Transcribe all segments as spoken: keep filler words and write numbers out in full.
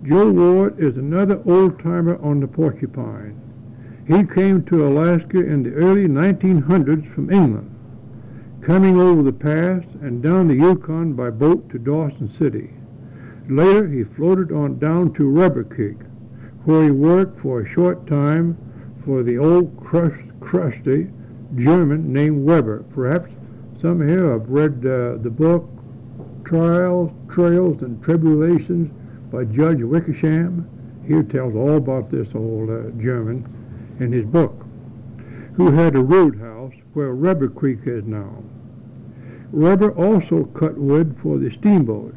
Joe Ward is another old-timer on the Porcupine. He came to Alaska in the early nineteen hundreds from England, coming over the pass and down the Yukon by boat to Dawson City. Later, he floated on down to Rubber Creek, where he worked for a short time for the old crust, crusty German named Weber. Perhaps some here have read uh, the book Trials, Trails, and Tribulations by Judge Wickersham. He tells all about this old uh, German in his book, who had a roadhouse where Rubber Creek is now. Rubber also cut wood for the steamboats.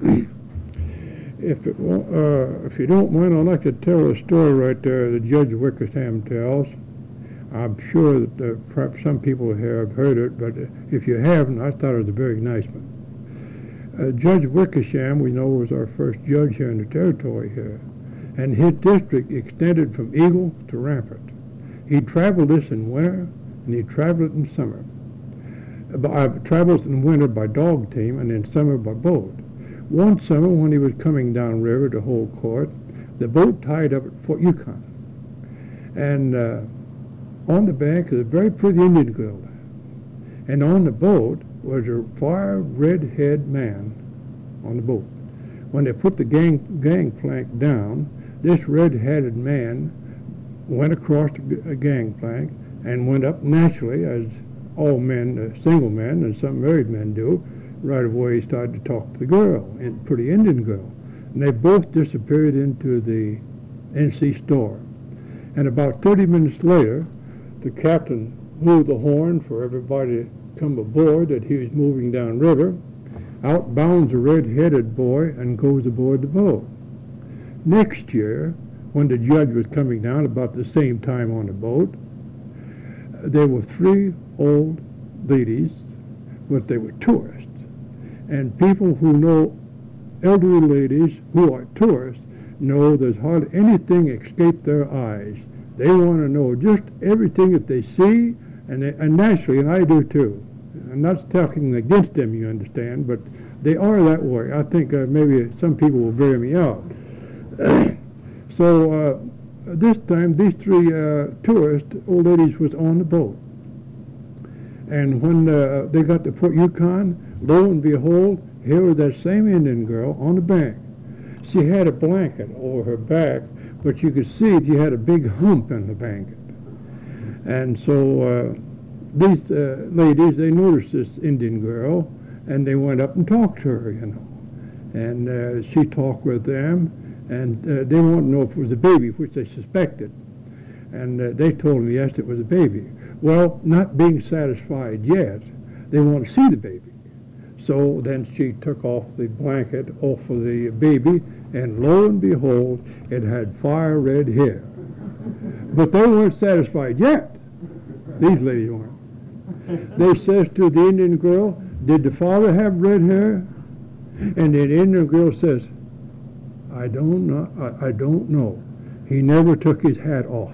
If, it, uh, if you don't mind, I'd like to tell a story right there that Judge Wickersham tells. I'm sure that uh, perhaps some people here have heard it, but if you haven't, I thought it was a very nice one. Uh, Judge Wickersham, we know, was our first judge here in the territory here, and his district extended from Eagle to Rampart. He traveled this in winter, and he traveled it in summer. Uh, travels in winter by dog team, and in summer by boat. One summer, when he was coming down river to hold court, the boat tied up at Fort Yukon. And uh, on the bank is a very pretty Indian girl. And on the boat was a fire red-haired man on the boat. When they put the gang gangplank down, this red-headed man went across the gangplank and went up naturally, as all men, uh, single men, and some married men do. Right away he started to talk to the girl, a pretty Indian girl. And they both disappeared into the N C store. And about thirty minutes later, the captain blew the horn for everybody to come aboard that he was moving down river. Out bounds a red-headed boy and goes aboard the boat. Next year, when the judge was coming down about the same time on the boat, there were three old ladies, but they were tourists. And people who know elderly ladies who are tourists know there's hardly anything escape their eyes. They want to know just everything that they see, and, they, and naturally, and I do too. I'm not talking against them, you understand, but they are that way. I think uh, maybe some people will bear me out. So uh, this time, these three uh, tourist old ladies was on the boat. And when uh, they got to Fort Yukon, lo and behold, here was that same Indian girl on the bank. She had a blanket over her back, but you could see she had a big hump in the blanket. And so uh, these uh, ladies, they noticed this Indian girl, and they went up and talked to her, you know. And uh, she talked with them, and uh, they wanted to know if it was a baby, which they suspected. And uh, they told them, yes, it was a baby. Well, not being satisfied yet, they want to see the baby. So then she took off the blanket off of the baby, and lo and behold, it had fire red hair. But they weren't satisfied yet. These ladies weren't. They says to the Indian girl, did the father have red hair? And the Indian girl says, I don't know. I, I don't know. He never took his hat off.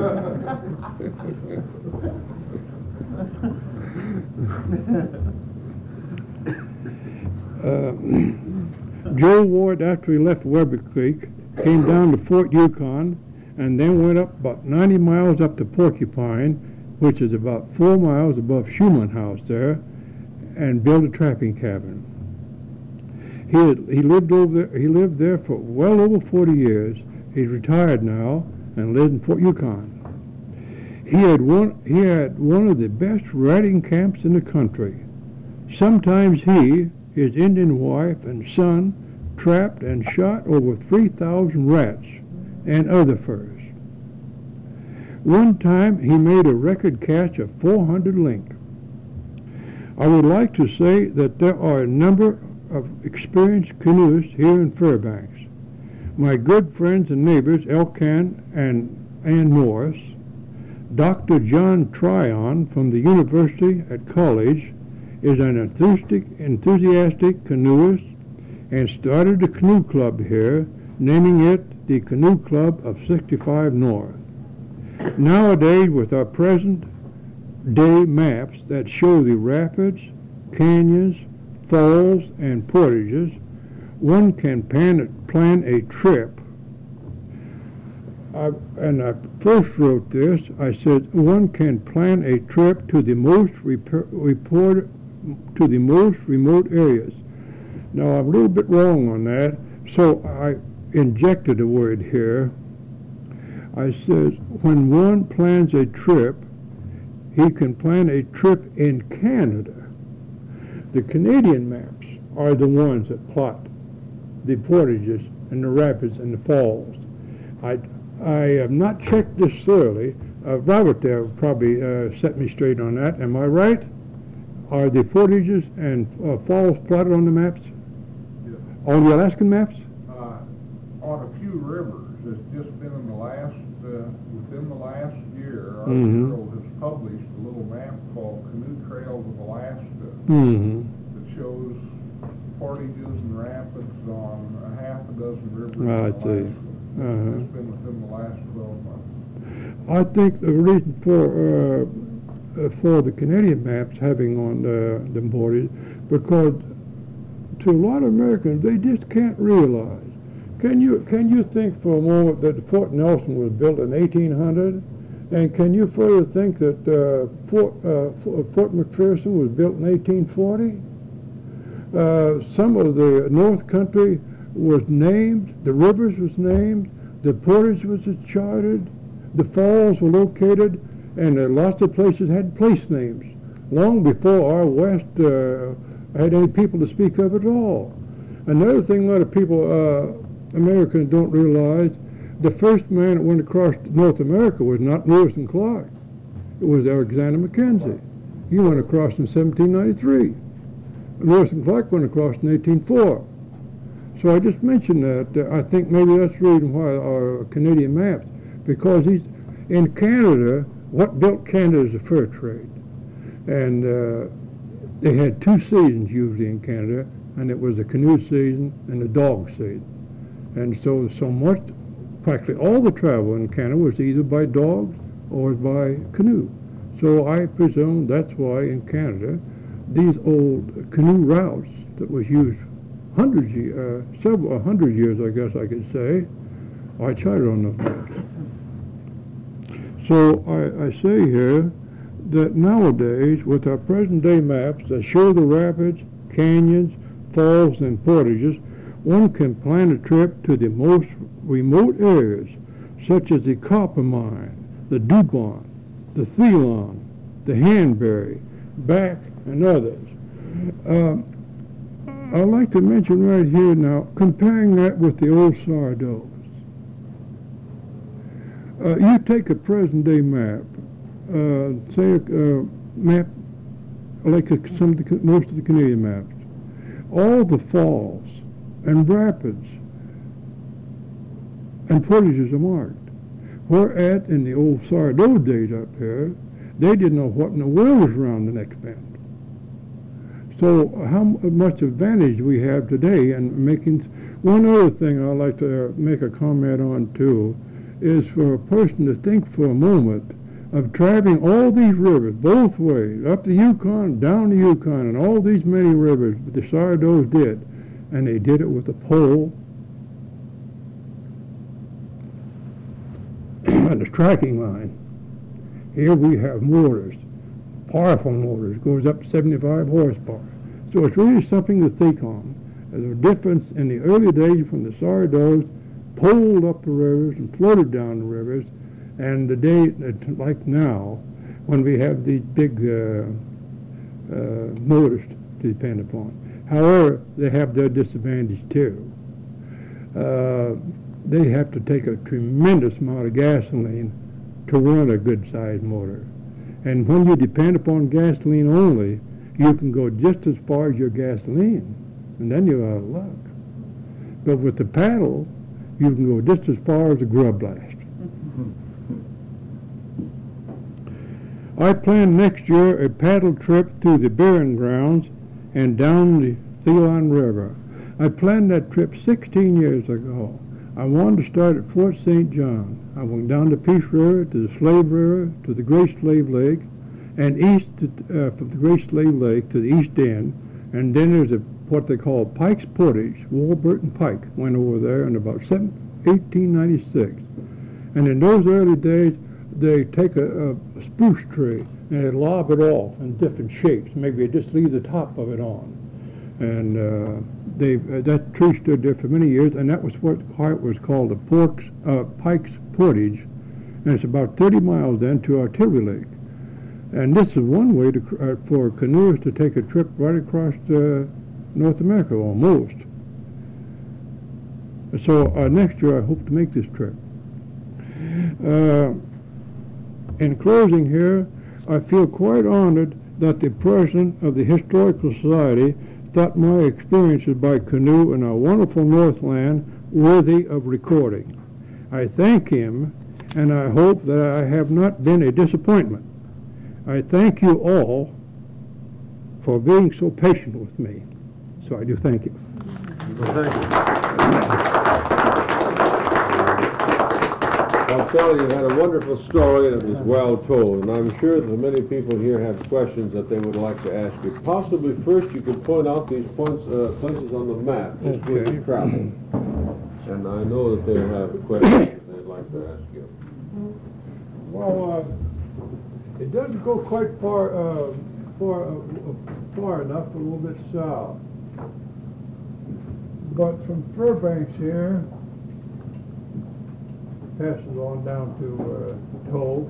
uh, Joe Ward, after he left Weber Creek, came down to Fort Yukon and then went up about ninety miles up to Porcupine, which is about four miles above Schumann House there, and built a trapping cabin. He, had, he lived over there, he lived there for well over forty years. He's retired now and lives in Fort Yukon. He had one he had one of the best riding camps in the country. Sometimes he, his Indian wife and son trapped and shot over three thousand rats and other furs. One time he made a record catch of four hundred link. I would like to say that there are a number of experienced canoeists here in Fairbanks. My good friends and neighbors, Elkan and Ann Morris, Doctor John Tryon from the University at College is an enthusiastic, enthusiastic canoeist and started a canoe club here, naming it the Canoe Club of sixty-five North. Nowadays, with our present day maps that show the rapids, canyons, falls, and portages, one can plan, plan a trip I, and I first wrote this, I said, one can plan a trip to the most rep- report, to the most remote areas. Now, I'm a little bit wrong on that, so I injected a word here. I said, when one plans a trip, he can plan a trip in Canada. The Canadian maps are the ones that plot the portages and the rapids and the falls. I, I have not checked this thoroughly. Uh, Robert there probably uh, set me straight on that. Am I right? Are the portages and uh, falls plotted on the maps? Yes. On the Alaskan maps? Uh, on a few rivers. It's just been in the last, uh, within the last year, our mm-hmm. bureau has published a little map called Canoe Trails of Alaska mm-hmm. that shows portages and rapids on a half a dozen rivers I in Alaska. see. Uh-huh. It's been within the last twelve months. I think the reason for uh, uh, for the Canadian maps having on the, the portage, because to a lot of Americans, they just can't realize. Can you can you think for a moment that Fort Nelson was built in eighteen hundred, and can you further think that uh, Fort uh, Fort McPherson was built in eighteen forty? Uh, some of the North Country was named, the rivers was named, the portage was charted, the falls were located, and uh, lots of places had place names long before our West uh, had any people to speak of at all. Another thing a lot of people. Uh, Americans don't realize, the first man that went across North America was not Lewis and Clark. It was Alexander Mackenzie. He went across in seventeen ninety-three. Lewis and Clark went across in eighteen oh four. So I just mentioned that. Uh, I think maybe that's the reason why our Canadian maps, because he's in Canada, what built Canada is the fur trade. And uh, they had two seasons usually in Canada, and it was the canoe season and the dog season. And so, so much, practically all the travel in Canada was either by dogs or by canoe. So I presume that's why in Canada, these old canoe routes that was used hundreds, uh, several hundred years, I guess I could say, I charted on those maps. So I, I say here that nowadays, with our present-day maps that show the rapids, canyons, falls, and portages, one can plan a trip to the most remote areas, such as the Coppermine, the Dubon, the Thelon, the Hanbury, Back, and others. Uh, I'd like to mention right here now, comparing that with the old Sardos. Uh, you take a present-day map, uh, say a uh, map like a, some of the, most of the Canadian maps. All the falls and rapids and portages are marked. Whereas in the old Sardo days up here, they didn't know what in the world was around the next bend. So how much advantage we have today in making... One other thing I'd like to make a comment on too is for a person to think for a moment of traveling all these rivers both ways, up the Yukon, down the Yukon, and all these many rivers that the Sardos did. And they did it with a pole and a tracking line. Here we have motors, powerful motors, goes up to seventy-five horsepower. So it's really something to think on. There's a difference in the early days when the Sardos poled up the rivers and floated down the rivers, and the day like now, when we have these big uh, uh, motors to depend upon. However, they have their disadvantage too. Uh, they have to take a tremendous amount of gasoline to run a good-sized motor. And when you depend upon gasoline only, you can go just as far as your gasoline, and then you're out of luck. But with the paddle, you can go just as far as a grub blast. I plan next year a paddle trip through the Barren Grounds and down the Thelon River. I planned that trip sixteen years ago. I wanted to start at Fort Saint John. I went down the Peace River, to the Slave River, to the Great Slave Lake, and east to, uh, from the Great Slave Lake to the east end. And then there's a, what they call Pike's Portage. Warburton Pike went over there in about eighteen ninety-six. And in those early days, they take a, a spruce tree and they lob it off in different shapes. Maybe they just leave the top of it on. And uh, they uh, that tree stood there for many years, and that was what was called the Porks, uh, Pikes Portage. And it's about thirty miles then to Artillery Lake. And this is one way to, uh, for canoers to take a trip right across uh, North America, almost. So uh, next year I hope to make this trip. Uh, in closing here, I feel quite honored that the president of the Historical Society thought my experiences by canoe in our wonderful Northland worthy of recording. I thank him, and I hope that I have not been a disappointment. I thank you all for being so patient with me. So I do thank you. Well, thank you. Well, Charlie, you had a wonderful story that was well told, and I'm sure that many people here have questions that they would like to ask you. Possibly first you could point out these points, uh, places on the map, just where you travel. And I know that they have questions that they'd like to ask you. Well, uh, it doesn't go quite far, uh, far, uh, far enough, a little bit south. But from Fairbanks here, passes on down to uh, Toll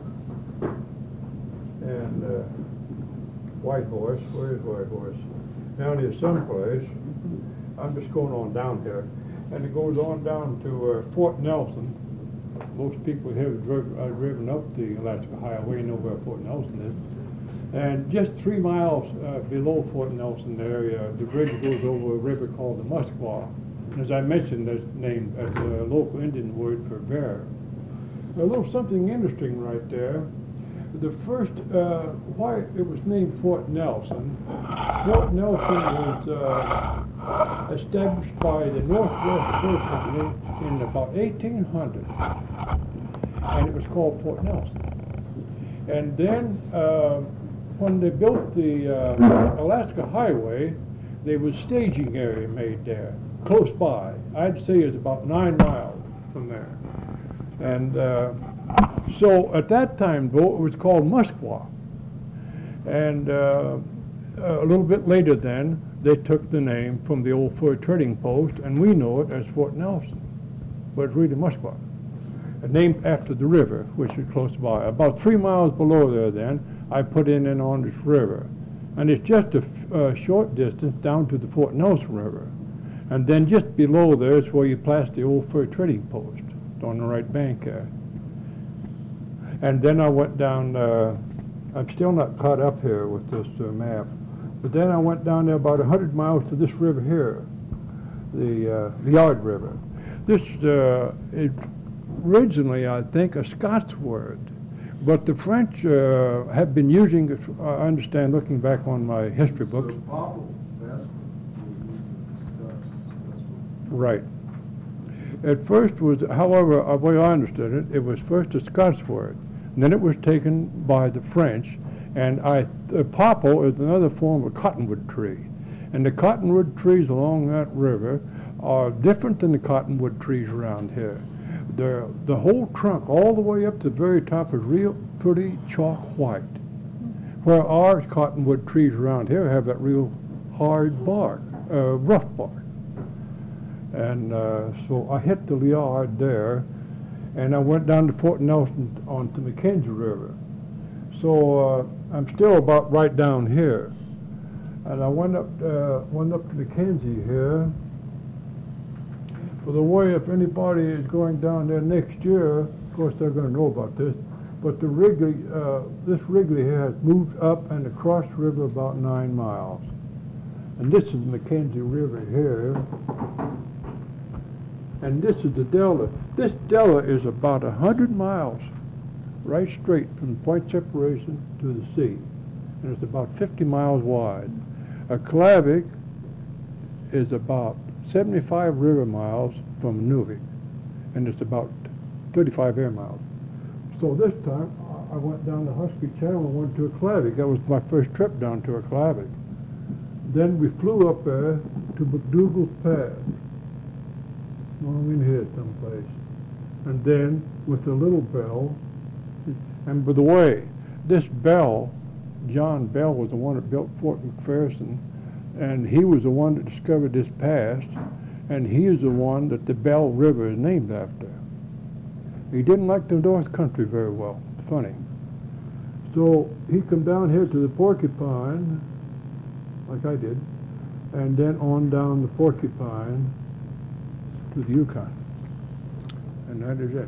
and uh, White Horse. Where is White Horse? Down here someplace. I'm just going on down here. And it goes on down to uh, Fort Nelson. Most people here have driven, uh, driven up the Alaska Highway know where Fort Nelson is. And just three miles uh, below Fort Nelson there, uh, the bridge goes over a river called the Muskwa. And as I mentioned, that's named as a local Indian word for bear. A little something interesting right there. The first, uh, why it was named Fort Nelson. Fort Nelson was uh, established by the Northwest Fur Company in about eighteen hundred, and it was called Fort Nelson. And then uh, when they built the uh, Alaska Highway, there was a staging area made there, close by. I'd say it's about nine miles from there. And uh, so at that time, though, it was called Muskwa. And uh, a little bit later then, they took the name from the old fur trading post, and we know it as Fort Nelson, but it's really Muskwa. Named after the river, which is close by. About three miles below there then, I put in and on this river. And it's just a uh, short distance down to the Fort Nelson River. And then just below there is where you pass the old fur trading post on the right bank there. And then I went down, uh, I'm still not caught up here with this uh, map, but then I went down there about one hundred miles to this river here, the uh, Liard River. This uh, is originally, I think, a Scots word, but the French uh, have been using it, I understand, looking back on my history books. Right. At first was, however, the way I understood it, it was first a Scots word, and then it was taken by the French, and I, uh, popple is another form of cottonwood tree, and the cottonwood trees along that river are different than the cottonwood trees around here. The, the whole trunk, all the way up to the very top, is real pretty chalk white, where our cottonwood trees around here have that real hard bark, uh, rough bark. And uh, so I hit the Liard there, and I went down to Fort Nelson on the Mackenzie River. So uh, I'm still about right down here. And I went up, uh, went up to Mackenzie here. For the way, if anybody is going down there next year, of course they're going to know about this, but the Wrigley, uh, this Wrigley here has moved up and across the river about nine miles. And this is the Mackenzie River here. And this is the delta. This delta is about a hundred miles right straight from point separation to the sea. And it's about fifty miles wide. A Klavik is about seventy-five river miles from Nuvik, and it's about thirty-five air miles. So this time I went down the Husky Channel and went to a Klavik. That was my first trip down to a Klavik. Then we flew up there to McDougall's Pass. I'm in here someplace. and then with the little Bell. And by the way, this Bell, John Bell, was the one that built Fort McPherson, and he was the one that discovered this pass, and he is the one that the Bell River is named after. He didn't like the North Country very well. It's funny. So he come down here to the Porcupine, like I did, and then on down the Porcupine to the Yukon. And that is it.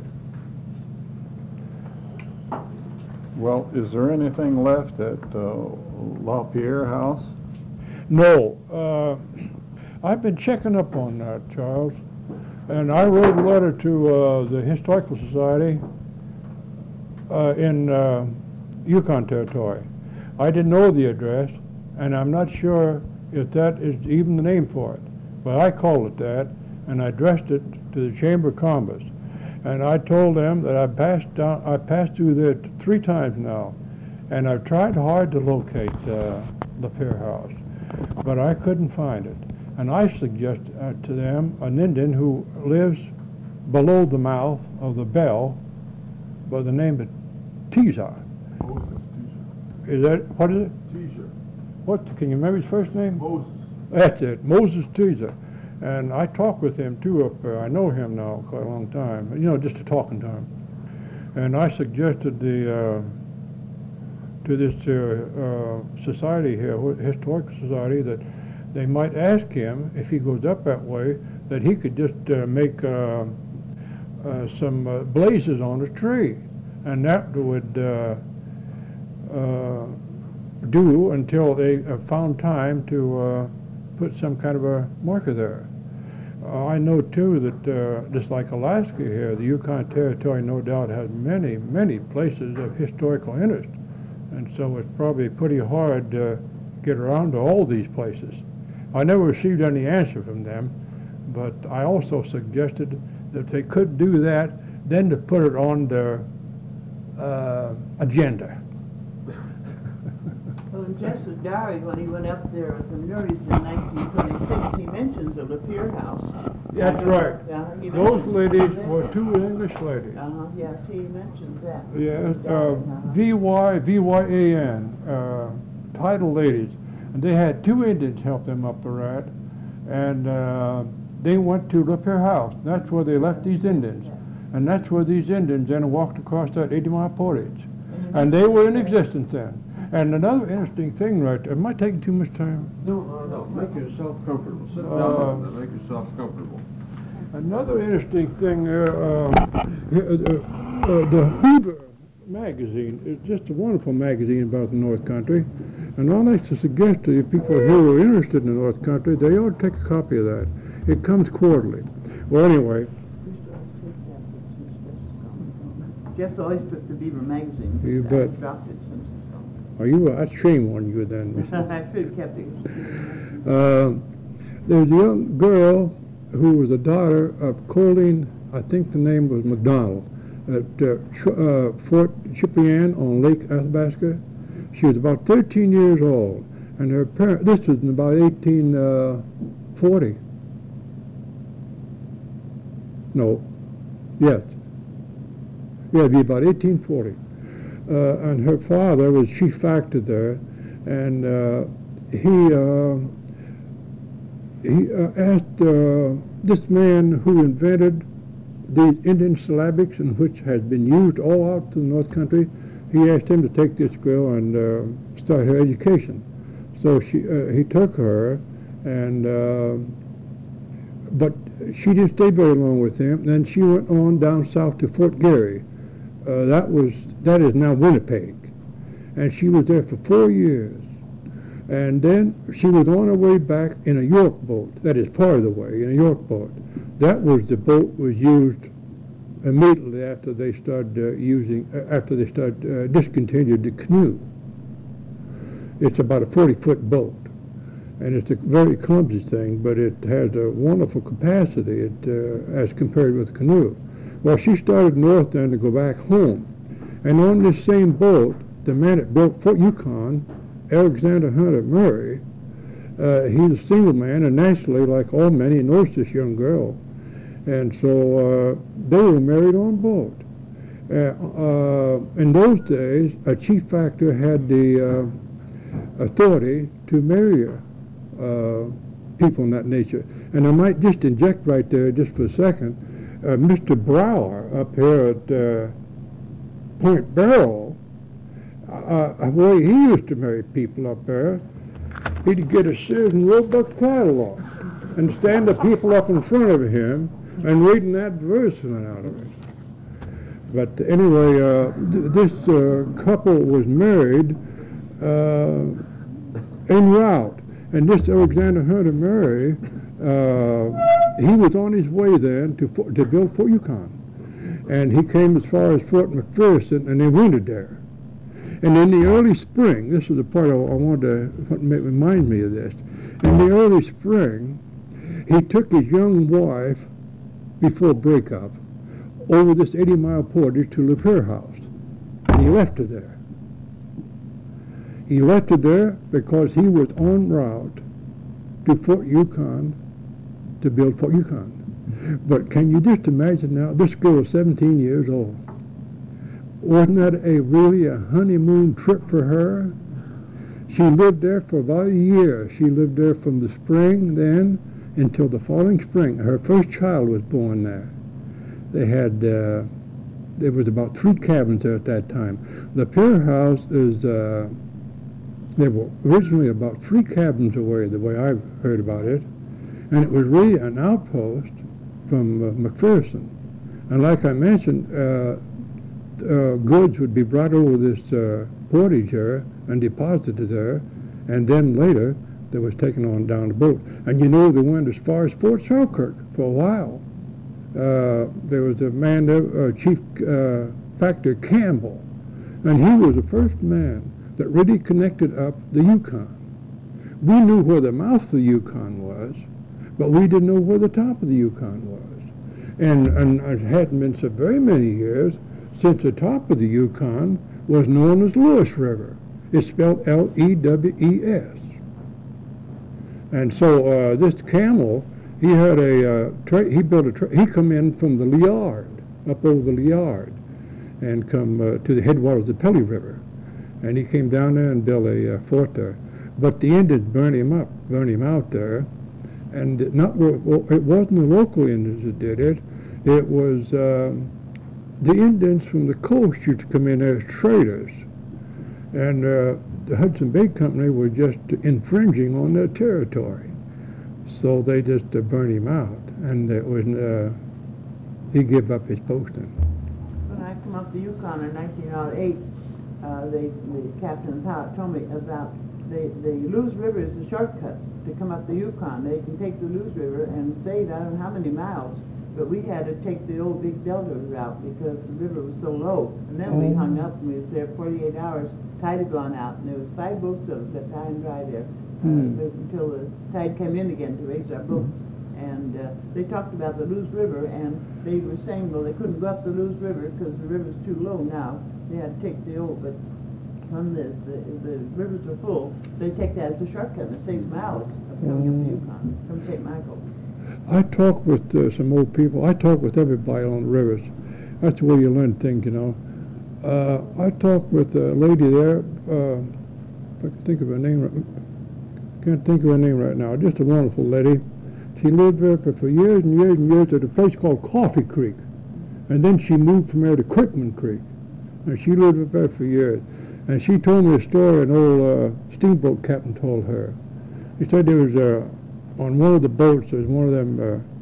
Well, is there anything left at uh, LaPierre House? No. Uh, I've been checking up on that, Charles. And I wrote a letter to uh, the Historical Society uh, in uh, Yukon Territory. I didn't know the address, and I'm not sure if that is even the name for it. But I called it that, and I addressed it to the Chamber of Commerce. And I told them that I passed down, I passed through there t- three times now, and I've tried hard to locate uh, LaPierre House, but I couldn't find it. And I suggest uh, to them an Indian who lives below the mouth of the Bell by the name of Teaser. Moses Is that, what is it? Teaser. What, can you remember his first name? Moses. That's it, Moses Teaser. And I talked with him too up there. I know him now quite a long time, you know, just a talking to him. And I suggested the uh, to this uh, uh, society here, Historical Society, that they might ask him, if he goes up that way, that he could just uh, make uh, uh, some uh, blazes on a tree, and that would uh, uh, do until they uh, found time to uh, put some kind of a marker there. Uh, I know too that uh, just like Alaska here, the Yukon Territory no doubt has many, many places of historical interest, and so it's probably pretty hard to get around to all these places. I never received any answer from them, but I also suggested that they could do that, then to put it on their uh, agenda. Well, in Jessup Diary, when he went up there at the Murrays in nineteen twenty-six, he mentions the LaPierre House. That's right. Yeah, he Those mentions ladies that. were two English ladies. Uh-huh, yes, he mentions that. Yes, uh, Uh-huh. V Y, V Y A N, uh, title ladies. And they had two Indians help them up the rat, and uh, they went to LaPierre House. That's where they left these Indians. And that's where these Indians then walked across that eighty mile portage. And they were in existence then. And another interesting thing right there, am I taking too much time? No, no, no, make yourself comfortable. Sit Uh, down and make yourself comfortable. Another interesting thing there, uh, uh, uh, the Hoover magazine is just a wonderful magazine about the North Country. And I'd like to suggest to you people who are interested in the North Country, they ought to take a copy of that. It comes quarterly. Well, anyway. Jess always took the Beaver magazine. You I bet. dropped it since it's gone. Are you, that's shame on you then, Miss I should have kept it. Uh, there's a young girl who was a daughter of Colleen, I think the name was McDonald, at uh, Ch- uh, Fort Chippewan on Lake Athabasca. She was about thirteen years old, and her parents, this was in about eighteen forty. No, yes. Yeah, it'd be about eighteen forty. Uh, and her father was chief factor there, and uh, he uh, he uh, asked uh, this man who invented these Indian syllabics, and which has been used all out to the North Country. He asked him to take this girl and uh, start her education. So she uh, he took her, and uh, but she didn't stay very long with him. Then she went on down south to Fort Garry. Uh, that was that is now Winnipeg, and she was there for four years. And then she was on her way back in a York boat. That is part of the way in a York boat. That was the boat was used immediately after they started uh, using uh, after they started uh, discontinued the canoe. It's about a forty foot boat, and it's a very clumsy thing, but it has a wonderful capacity it, uh, as compared with a canoe. Well, she started north then to go back home, and on this same boat, the man that built Fort Yukon, Alexander Hunter Murray, uh, he's a single man, and naturally, like all men, he knows this young girl. And so uh, they were married on board. Uh, uh, in those days, a chief factor had the uh, authority to marry uh, people in that nature. And I might just inject right there, just for a second, uh, Mister Brower up here at uh, Point Barrow, uh, the way he used to marry people up there, he'd get a Sears and Roebuck catalog and stand the people up in front of him and read an advertisement out of it. But anyway, uh, th this uh, couple was married uh, en route, and this Alexander Hunter Murray, uh, he was on his way then to to build Fort Yukon, and he came as far as Fort McPherson, and they wintered there. And in the early spring, this is the part I, I wanted to remind me of this. In the early spring, he took his young wife before breakup over this eighty mile portage to Lapeer House, and he left her there. He left her there because he was en route to Fort Yukon to build Fort Yukon. But can you just imagine now, this girl is seventeen years old. Wasn't that a really a honeymoon trip for her? She lived there for about a year. She lived there from the spring then until the following spring. Her first child was born there. They had, uh, there was about three cabins there at that time. The Pier House is, uh, they were originally about three cabins away, the way I've heard about it. And it was really an outpost from uh, McPherson. And like I mentioned, uh, uh, goods would be brought over this uh, portage here and deposited there, and then later they was taken on down the boat. And you know, they went as far as Fort Selkirk for a while. Uh, there was a man there, uh, Chief uh, Factor Campbell, and he was the first man that really connected up the Yukon. We knew where the mouth of the Yukon was, but we didn't know where the top of the Yukon was. And, and it hadn't been so very many years since the top of the Yukon was known as Lewis River. It's spelled L E W E S. And so uh, this Camel, he had a, uh, tra he built a, tra he come in from the Liard, up over the Liard, and come uh, to the headwaters of the Pelly River. And he came down there and built a uh, fort there. But the Indians burned him up, burned him out there. And not, well, it wasn't the local Indians that did it. It was uh, the Indians from the coast used to come in as traders. And uh, the Hudson Bay Company was just infringing on their territory. So they just uh, burned him out, and it was, uh, he gave up his posting. When I come up the Yukon in nineteen oh eight, uh, they, the captain told me about the, the Lewis River is the shortcut to come up the Yukon. They can take the Lewis River and save I don't know how many miles, but we had to take the old Big Delta route because the river was so low. And then we hung up and we was there forty-eight hours. Tide had gone out, and there was five boats of us that high and dry there. Uh, until the tide came in again to raise our boats. And uh, they talked about the Lewis River, and they were saying, well, they couldn't go up the Lewis River because the river's too low now. They had to take the old, but when the, the, the rivers are full, they take that as a shortcut, and it saves miles of coming up the Yukon from Saint Michael. I talk with uh, some old people. I talk with everybody on the rivers. That's the way you learn things, you know. Uh, I talked with a lady there, uh, if I can think of her name right Can't think of her name right now. Just a wonderful lady. She lived there for, for years and years and years at a place called Coffee Creek. And then she moved from there to Quickman Creek. And she lived up there for years. And she told me a story an old uh, steamboat captain told her. He said there was, uh, on one of the boats, there was one of them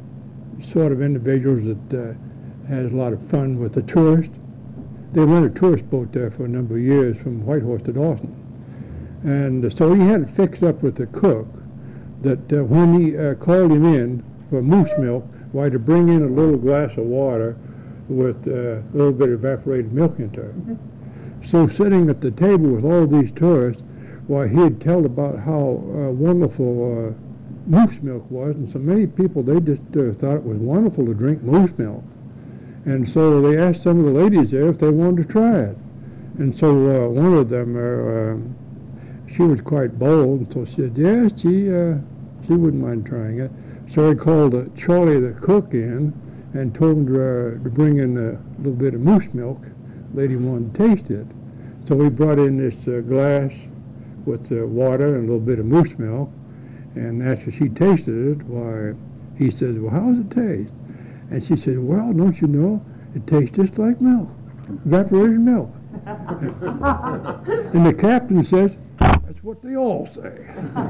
uh, sort of individuals that uh, has a lot of fun with the tourists. They run a tourist boat there for a number of years from Whitehorse to Dawson. And uh, so he had it fixed up with the cook that uh, when he uh, called him in for moose milk, why to bring in a little glass of water with uh, a little bit of evaporated milk into it. Mm-hmm. So sitting at the table with all these tourists, why he'd tell about how uh, wonderful uh, moose milk was, and so many people, they just uh, thought it was wonderful to drink moose milk. And so they asked some of the ladies there if they wanted to try it. And so uh, one of them, uh, uh, she was quite bold, and so she said, yes, she, uh, she wouldn't mind trying it. So he called uh, Charlie the cook in, and told her uh, to bring in a little bit of moose milk. Lady wanted to taste it. So we brought in this uh, glass with uh, water and a little bit of moose milk, and after she tasted it, why, he says, well, how does it taste? And she said, well, don't you know, it tastes just like milk, evaporated milk. And the captain says, that's what they all say.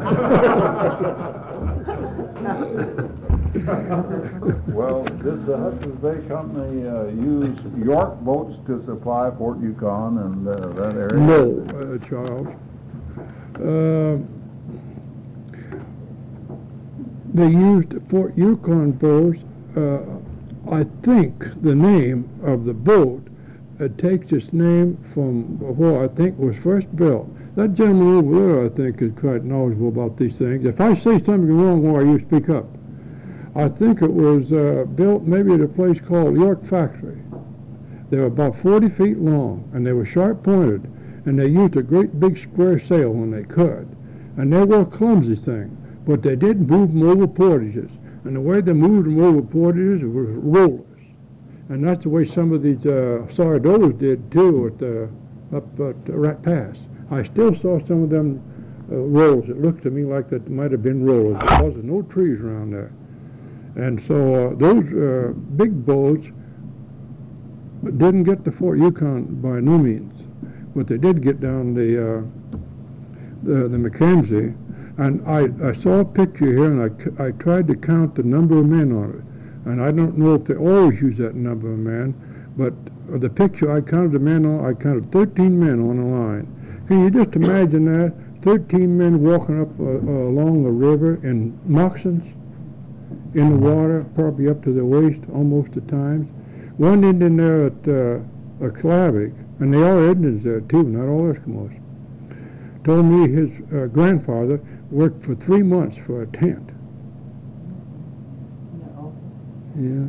Well, did the Hudson's Bay Company uh, use York boats to supply Fort Yukon and uh, that area? No, uh, Charles. Uh, they used Fort Yukon boats. Uh, I think the name of the boat uh, takes its name from where I think was first built. That gentleman over there, I think, is quite knowledgeable about these things. If I say something wrong, why you speak up. I think it was uh, built maybe at a place called York Factory. They were about forty feet long, and they were sharp-pointed, and they used a great big square sail when they could. And they were a clumsy thing, but they did move them over portages. And the way they moved them over portages was rollers. And that's the way some of these uh, Sardos did, too, at the, up at Rat Pass. I still saw some of them uh, rollers. It looked to me like that might have been rollers because there's no trees around there. And so uh, those uh, big boats didn't get to Fort Yukon by no means, but they did get down the uh, the, the Mackenzie. And I, I saw a picture here, and I, I tried to count the number of men on it. And I don't know if they always use that number of men, but the picture I counted the men on, I counted thirteen men on a line. Can you just imagine that? thirteen men walking up uh, uh, along the river in moccasins, in the water, probably up to their waist almost at times. One Indian there at uh, Aklavik, and they are Indians there too, not all Eskimos, told me his uh, grandfather worked for three months for a tent. No. Yeah.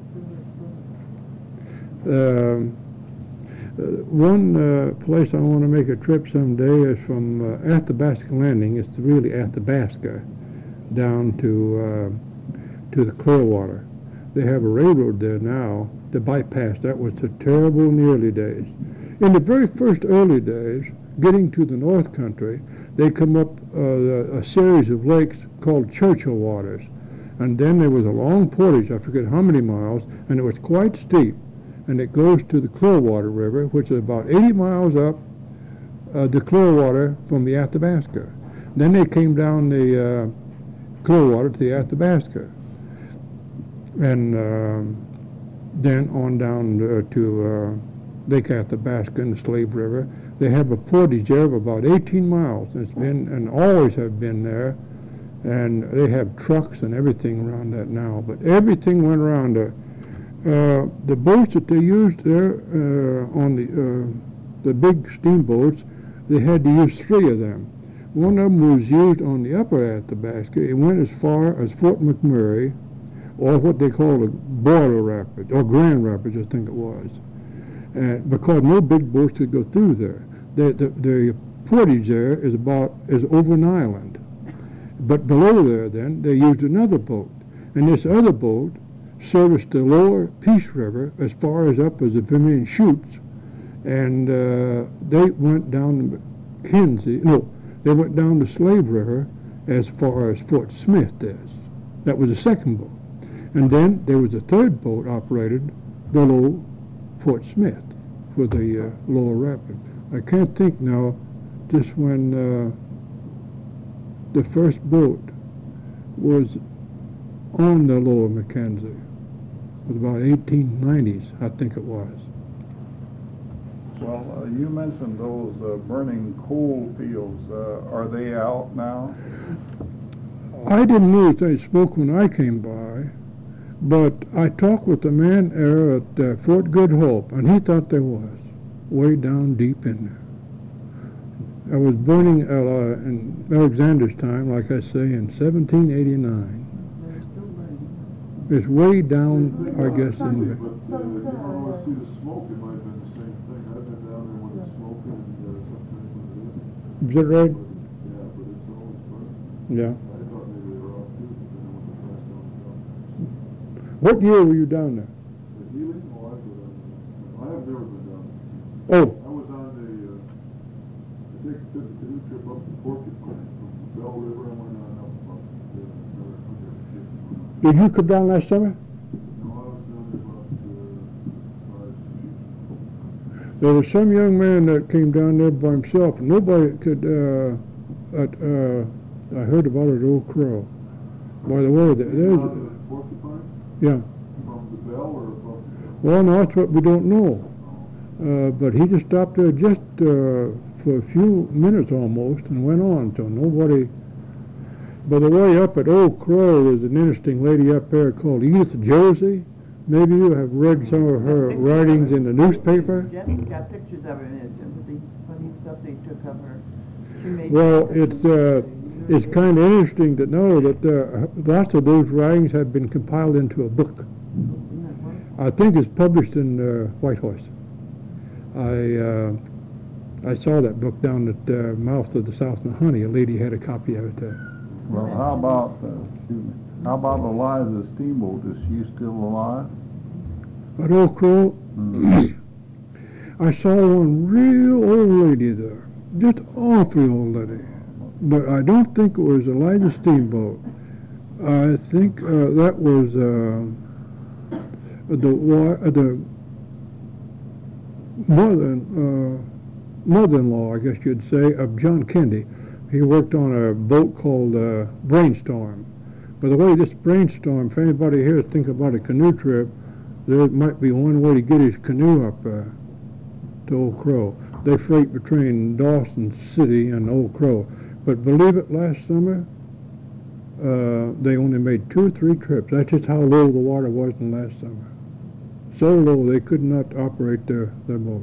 Um, uh, one uh, place I want to make a trip someday is from uh, Athabasca Landing. It's really Athabasca down to uh, to the Clearwater. They have a railroad there now to bypass. That was the terrible in the early days. In the very first early days, getting to the North Country, they come up uh, a series of lakes called Churchill Waters. And then there was a long portage, I forget how many miles, and it was quite steep. And it goes to the Clearwater River, which is about eighty miles up uh, the Clearwater from the Athabasca. Then they came down the uh, Clearwater to the Athabasca. And uh, then on down uh, to uh, Lake Athabasca and the Slave River. They have a portage there of about eighteen miles. It's been, and always have been there. And they have trucks and everything around that now. But everything went around there. Uh, the boats that they used there uh, on the uh, the big steamboats, they had to use three of them. One of them was used on the upper Athabasca. It went as far as Fort McMurray, or what they call the Boiler Rapids, or Grand Rapids, I think it was. And because no big boats could go through there. The, the, the portage there is about is over an island. But below there, then, they used another boat. And this other boat serviced the lower Peace River as far as up as the Vermilion Chutes. And uh, they went down the Mackenzie, no, they went down the Slave River as far as Fort Smith is. That was the second boat. And then there was a third boat operated below Fort Smith for the uh, lower rapid. I can't think now just when uh, the first boat was on the lower Mackenzie. It was about eighteen nineties, I think it was. Well, uh, you mentioned those uh, burning coal fields. Uh, are they out now? I didn't notice any smoke when I came by, but I talked with the man there at uh, Fort Good Hope, and he thought there was, way down deep in there. I was burning uh, in Alexander's time, like I say, in seventeen eighty-nine. It's way down, I guess, in there. But uh, you don't always see the smoke. It might have been the same thing. I've been down there when it's smoking, and uh, sometimes when it isn't. Is that right? But, yeah, but it's always burning. Yeah. I thought maybe they were off too, but then I went to press down. What year were you down there? The Healing, oh, I've been, uh, I have never been down there. Oh, I was on the, uh, I think, took a canoe trip up to Porcupine, from the Bell River, I went on up about, uh, another hundred fifty miles. did you come down last summer? No, I was down there about, uh, five, six years. There was some young man that came down there by himself, and nobody could, uh, at, uh, I heard about it at Old Crow. By the way, there- there's, Out of Porcupine, yeah. from the Bell or above the Bell? Well, no, that's what we don't know. Uh, but he just stopped there just, uh, for a few minutes almost and went on, so nobody. By the way, up at Old Crow, there's an interesting lady up there called Edith Josie. Maybe you have read some of her writings in the newspaper. Jess got pictures of her in it, and the funny stuff they took of her. She made Well, pictures it's, of uh, her. it's kind of interesting to know that uh, lots of those writings have been compiled into a book. Isn't that wonderful? I think it's published in uh, Whitehorse. I uh, I saw that book down at the uh, mouth of the South and Honey. A lady had a copy of it. Uh, Well, how about, uh, excuse me, how about Eliza Steamboat? Is she still alive? But Old Crow, Mm. I saw one real old lady there, just awfully old lady. But I don't think it was Eliza Steamboat. I think uh, that was uh, the wa- uh, the mother uh, mother-in-law, I guess you'd say, of John Kendi. He worked on a boat called uh, Brainstorm. By the way, this Brainstorm, if anybody here is thinking about a canoe trip, there might be one way to get his canoe up uh, to Old Crow. They freight between Dawson City and Old Crow. But believe it, last summer, uh, they only made two or three trips. That's just how low the water was in last summer. So low they could not operate their, their boat.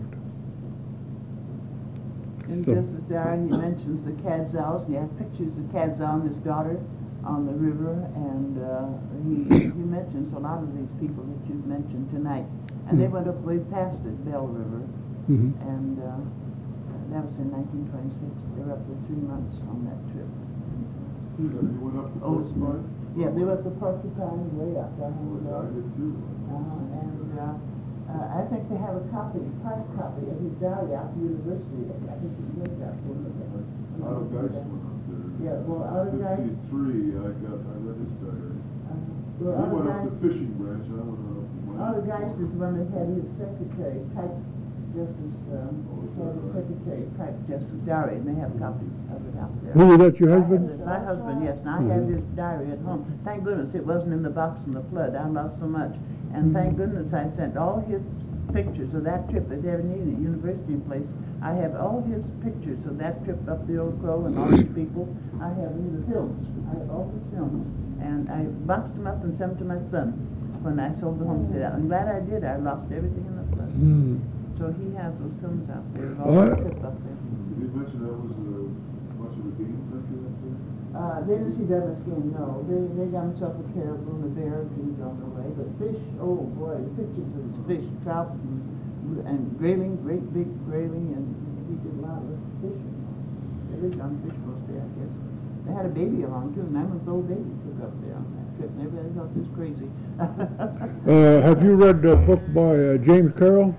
And So- Justice Darren, he mentions the Cadzows, he has pictures of Cadzow and his daughter on the river, and uh, he, he mentions a lot of these people that you've mentioned tonight. And they Hmm. went up way past the Bell River, Mhm. and uh, that was in nineteen twenty-six. They were up for three months on that trip. He You went up to Oh, Porcupine? Yeah, they were up the Porcupine way up there. Oh, I did too. Uh-huh, and uh, uh, I think they have a copy, part copy of his diary out at the university. I think he's lived out there. Out of Geist went up there. Yeah, well, out of Geist- Fifty-three, I got, I read his diary. Uh, He well, out of went up Geist- the fishing branch, I went up the. Out of Geist is one that had his secretary type Justice, um, Oh, is had that his right? secretary type Justice diary, and they have copies of it out there. Who was that, your I have husband? it- My husband, yes, and I have Mhm. his diary at home. Thank goodness it wasn't in the box in the flood, I lost so much. And thank goodness I sent all his pictures of that trip that they ever needed at University Place. I have all his pictures of that trip up the Old Crow and all these people. I have in the films, I have all the films. And I boxed them up and sent them to my son when I sold the homestead out. I'm glad I did, I lost everything in the flood. Hmm. So he has those films out there, of Oh, all the I- trip up there. Did he mention that was, uh, much of a game country up there? Uh, they didn't see Douglas game, no. They, they got himself a caribou and a bear, things on the way. But fish, oh boy, the pictures of his fish, trout and, and grayling, great big grayling, and he did a lot of fishing. They lived on fish most day, I guess. They had a baby along too, a nine-month-old baby took up there on that trip, and everybody thought this was crazy. Uh, have you read a book by uh, James Carroll?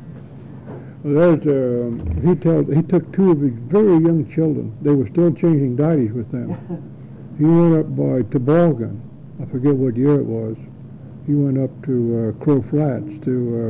Well, there's, uh, he tells, he took two of his very young children. They were still changing diapers with them. He went up by Toboggan. I forget what year it was. He went up to uh, Crow Flats to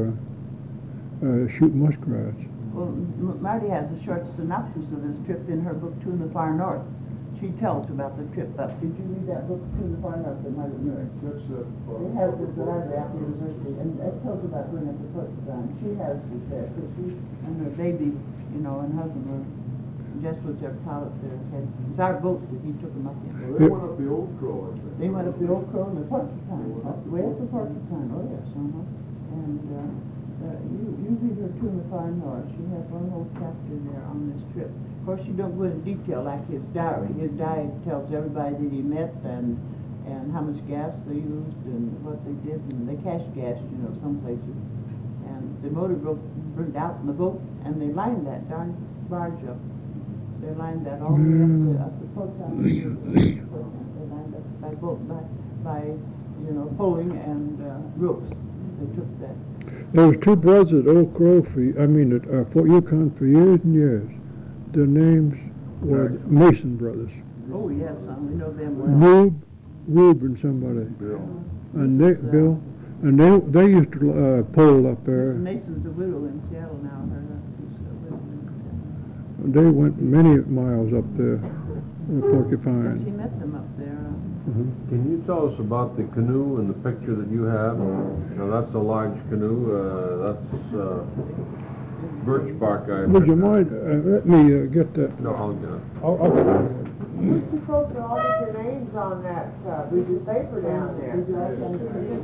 uh, uh, shoot muskrats. Well, M- Marty has a short synopsis of this trip in her book, Two in the Far North. She tells about the trip up. Did you read that book, Two in the Far North, that Marty Murray? Catch that. uh, They have this library at the university, and that tells about going up to Porcupine. She has it there, because she and her baby, you know, and husband were, just was their pilot there. And it's our boat that he took them up in. Well, they went up the Old Crow, I think. They went up the Old Crow and the Porcupine, up, way up the Porcupine, oh yes, uh-huh. And, uh, uh, you, you read her Two in the Far North. She has one whole chapter there on this trip. Of course, she don't go into detail like his diary. His diary tells everybody that he met and and how much gas they used and what they did, and they cache gas, you know, some places. And the motor broke, burned out in the boat, and they lined that darn barge up. They lined that all the way up the, up the Potomac. They lined up by boat, by, by you know, poling and uh, ropes. They took that. There was two brothers at Oak Grove for, I mean, at uh, Fort Yukon for years and years. Their names were the Mason brothers. Oh, yes, son, we know them well. Rube, Rube and somebody. Bill. And they, Bill, and they, they used to uh, pole up there. Mason's a widow in Seattle now. Her husband's a widow in Seattle. They went many miles up there, uh, Yes, Porcupine. he met them up there. uh, Uh-huh. Can you tell us about the canoe and the picture that you have? Now, that's a large canoe, uh, that's, uh, birch bark, I... Would you mind, uh, let me uh, get that? No, I'll get it. I'll, I'll, You're supposed to all get your names on that, uh, piece of paper down there. Would you like them to read it?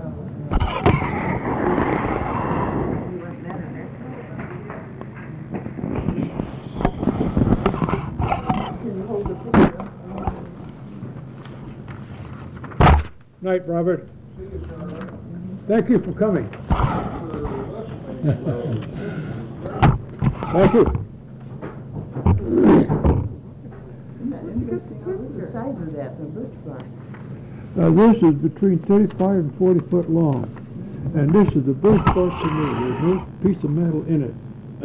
You want that or that? Can you hold the picture? Night, Robert. Thank you for coming. Thank you. Isn't that interesting? What's the size of that, the birch bark? Now, this is between thirty-five and forty foot long, and this is the birch bark canoe. There's no piece of metal in it.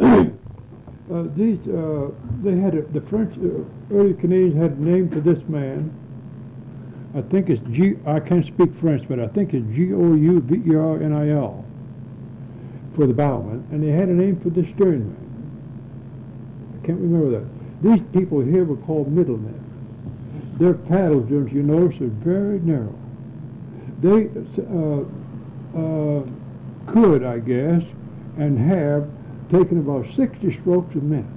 uh, these, uh, they had a, the French, uh, early Canadians had a name for this man. I think it's G, I can't speak French, but I think it's G O U V E R N I L for the bowman, and they had a name for the sternman. I can't remember that. These people here were called middlemen. Their paddles, as you notice, are very narrow. They uh, uh, could, I guess, and have taken about sixty strokes a minute,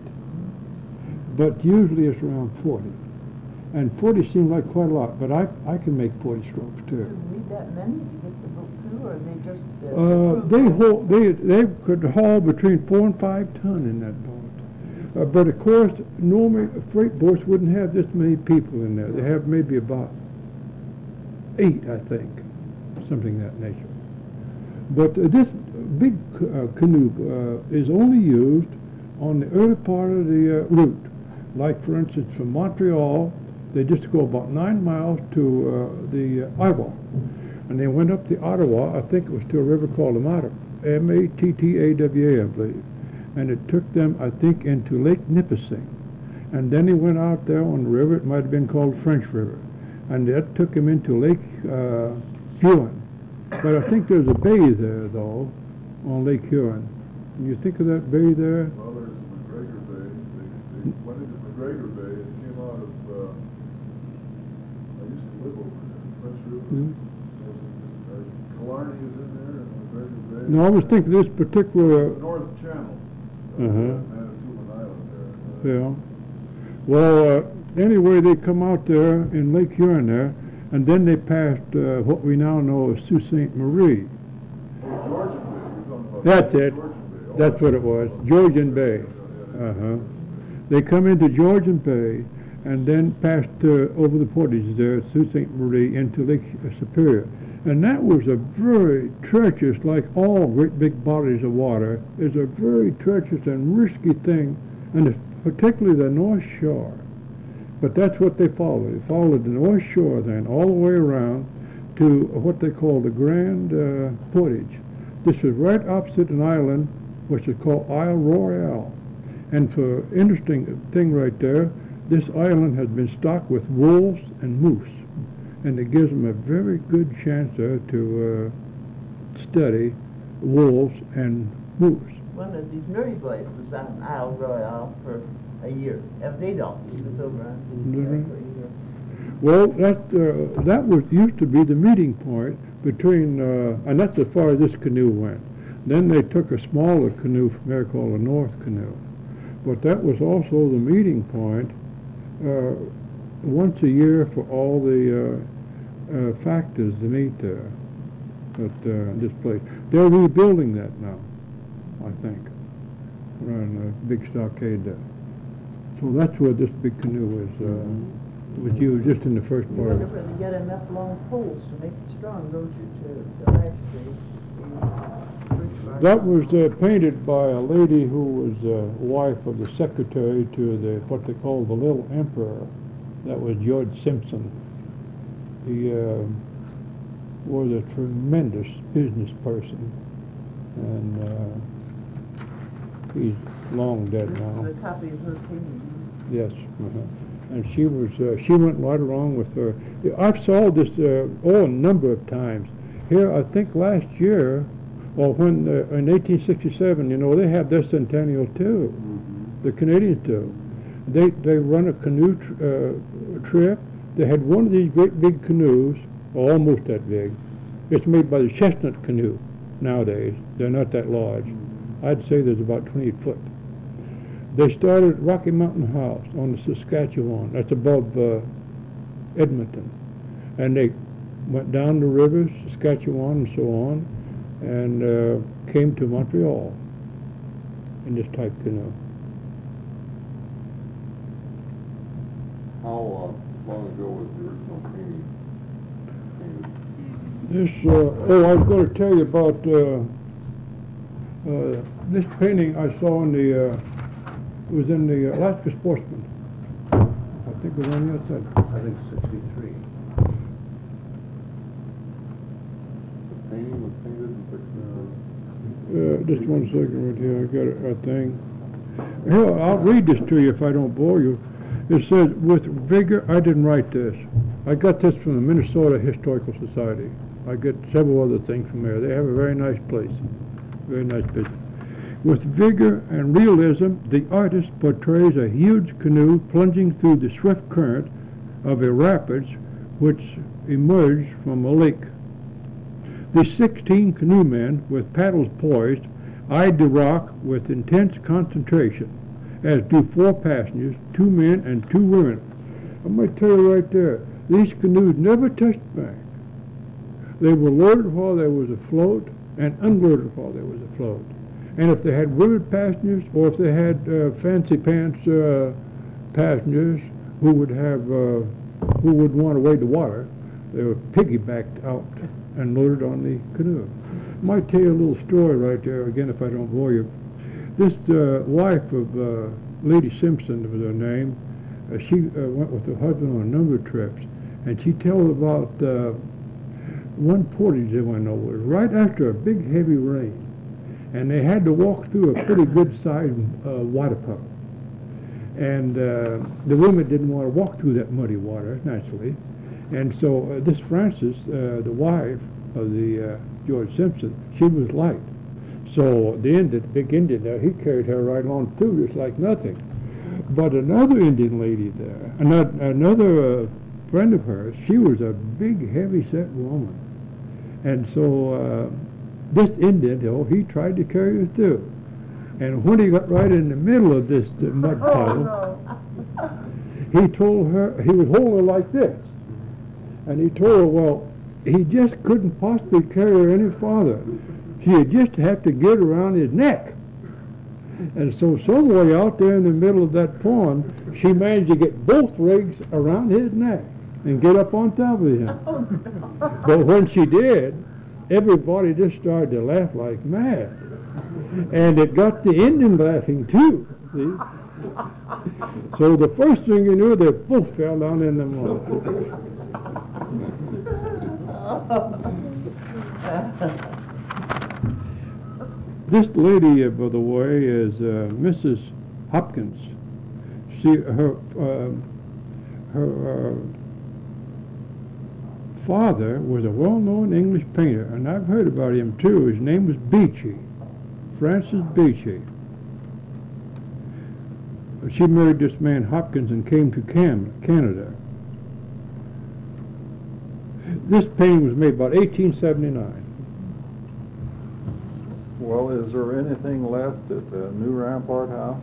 but usually it's around forty. And forty seemed like quite a lot, but I I can make forty strokes too. Do you need that many to get the boat through, or they just? Uh, they hold, they they could haul between four and five ton in that boat. Uh, but of course, normally freight boats wouldn't have this many people in there. They have maybe about eight, I think, something of that nature. But uh, this big uh, canoe uh, is only used on the early part of the uh, route. Like, for instance, from Montreal, they just go about nine miles to uh, the uh, Ottawa. And they went up the Ottawa, I think it was to a river called the Mattawa, M A T T A W A, I believe. And it took them, I think, into Lake Nipissing. And then they went out there on the river, it might have been called French River. And that took them into Lake uh, Huron. But I think there's a bay there, though, on Lake Huron. Can you think of that bay there? Well, there's McGregor Bay. They, they went into McGregor Bay and came out of, uh, I used to live over there, French River. Mhm. Uh, Killarney is in there and McGregor Bay. No, I was thinking this particular, North Channel. Uh-huh. Manitoulin Island there. Uh, yeah. Well, uh, anyway, they come out there in Lake Huron there, and then they passed uh, what we now know as Sault Ste. Marie. Oh, Georgian Bay, you're talking about. That's it. Georgian Bay. Oh, That's what it was, Georgian Bay. Yeah, yeah. Uh-huh. They come into Georgian Bay and then passed uh, over the portage there at Sault Ste. Marie into Lake Superior. And that was a very treacherous, like all great big bodies of water, is a very treacherous and risky thing, and it's particularly the North Shore. But that's what they followed. They followed the North Shore then all the way around to what they call the Grand uh, Portage. This is right opposite an island which is called Isle Royale. And for interesting thing right there, this island has been stocked with wolves and moose. And it gives them a very good chance there to uh, study wolves and moose. One of these Murray boys was on Isle Royale for a year. Evadol, he was over on the Mhm. for a year. Well, that uh, that was used to be the meeting point between, uh, and that's as far as this canoe went. Then they took a smaller canoe from there called a North Canoe. But that was also the meeting point uh, once a year for all the uh, uh, factors to meet there at uh, this place. They're rebuilding that now, I think, around the big stockade there. So that's where this big canoe is, uh, was used just in the first You part wonder of it. where they get enough long poles to make it strong, don't you, to, to lash the, the birch That was uh, painted by a lady who was uh, wife of the secretary to the what they call the Little Emperor. That was George Simpson. He uh, was a tremendous business person, and uh, he's long dead now. The copy of her painting. Yes, uh-huh. And she was, uh, she went right along with her. I've saw this uh, oh, a number of times. Here, I think last year, or when, uh, in eighteen sixty-seven, you know, they have their centennial too. Mm-hmm. The Canadians do. They, they run a canoe tr uh, trip. They had one of these great big canoes, almost that big. It's made by the Chestnut Canoe nowadays. They're not that large. I'd say there's about twenty-eight foot. They started at Rocky Mountain House on the Saskatchewan. That's above uh, Edmonton. And they went down the rivers, Saskatchewan and so on, and uh, came to Montreal in this type canoe. How uh, long ago was the original painting? This, uh, oh, I was going to tell you about uh, uh, this painting I saw in the, uh, it was in the Alaska Sportsman. I think it was on the outside. I think sixty-three. The painting was painted in sixty-three? Uh, just one second right here, I got a, a thing. Here, I'll read this to you if I don't bore you. It says, with vigor, I didn't write this. I got this from the Minnesota Historical Society. I get several other things from there. They have a very nice place, very nice business. With vigor and realism, the artist portrays a huge canoe plunging through the swift current of a rapids which emerged from a lake. The sixteen canoemen, with paddles poised, eyed the rock with intense concentration, as do four passengers, two men and two women. I'm going to tell you right there, these canoes never touched bank. They were loaded while they was afloat and unloaded while they was afloat. And if they had women passengers, or if they had uh, fancy pants uh, passengers who would have, uh, who would want to wade the water, they were piggybacked out and loaded on the canoe. I might tell you a little story right there, again, if I don't bore you. This uh, wife of uh, Lady Simpson was her name. Uh, she uh, went with her husband on a number of trips, and she tells about uh, one portage they went over right after a big heavy rain, and they had to walk through a pretty good-sized uh, water puddle. And uh, the women didn't want to walk through that muddy water, naturally. And so uh, this Frances, uh, the wife of the uh, George Simpson, she was light. So the Indian, big Indian there, he carried her right on through just like nothing. But another Indian lady there, another, another uh, friend of hers, she was a big, heavy-set woman. And so uh, this Indian, though, he tried to carry her through. And when he got right in the middle of this uh, mud puddle, Oh, he told her, he was holding her like this. And he told her, well, he just couldn't possibly carry her any farther. She'd just have to get around his neck. And so somewhere out there in the middle of that pond, she managed to get both legs around his neck and get up on top of him. But when she did, everybody just started to laugh like mad. And it got the Indian laughing too, see? So the first thing you knew, they both fell down in the mud. This lady, uh, by the way, is uh, Missus Hopkins. She, her, uh, her uh, father was a well-known English painter, and I've heard about him too. His name was Beechey, Francis Beechey. She married this man Hopkins and came to Cam Canada. This painting was made about eighteen seventy-nine. Well, is there anything left at the new Rampart House?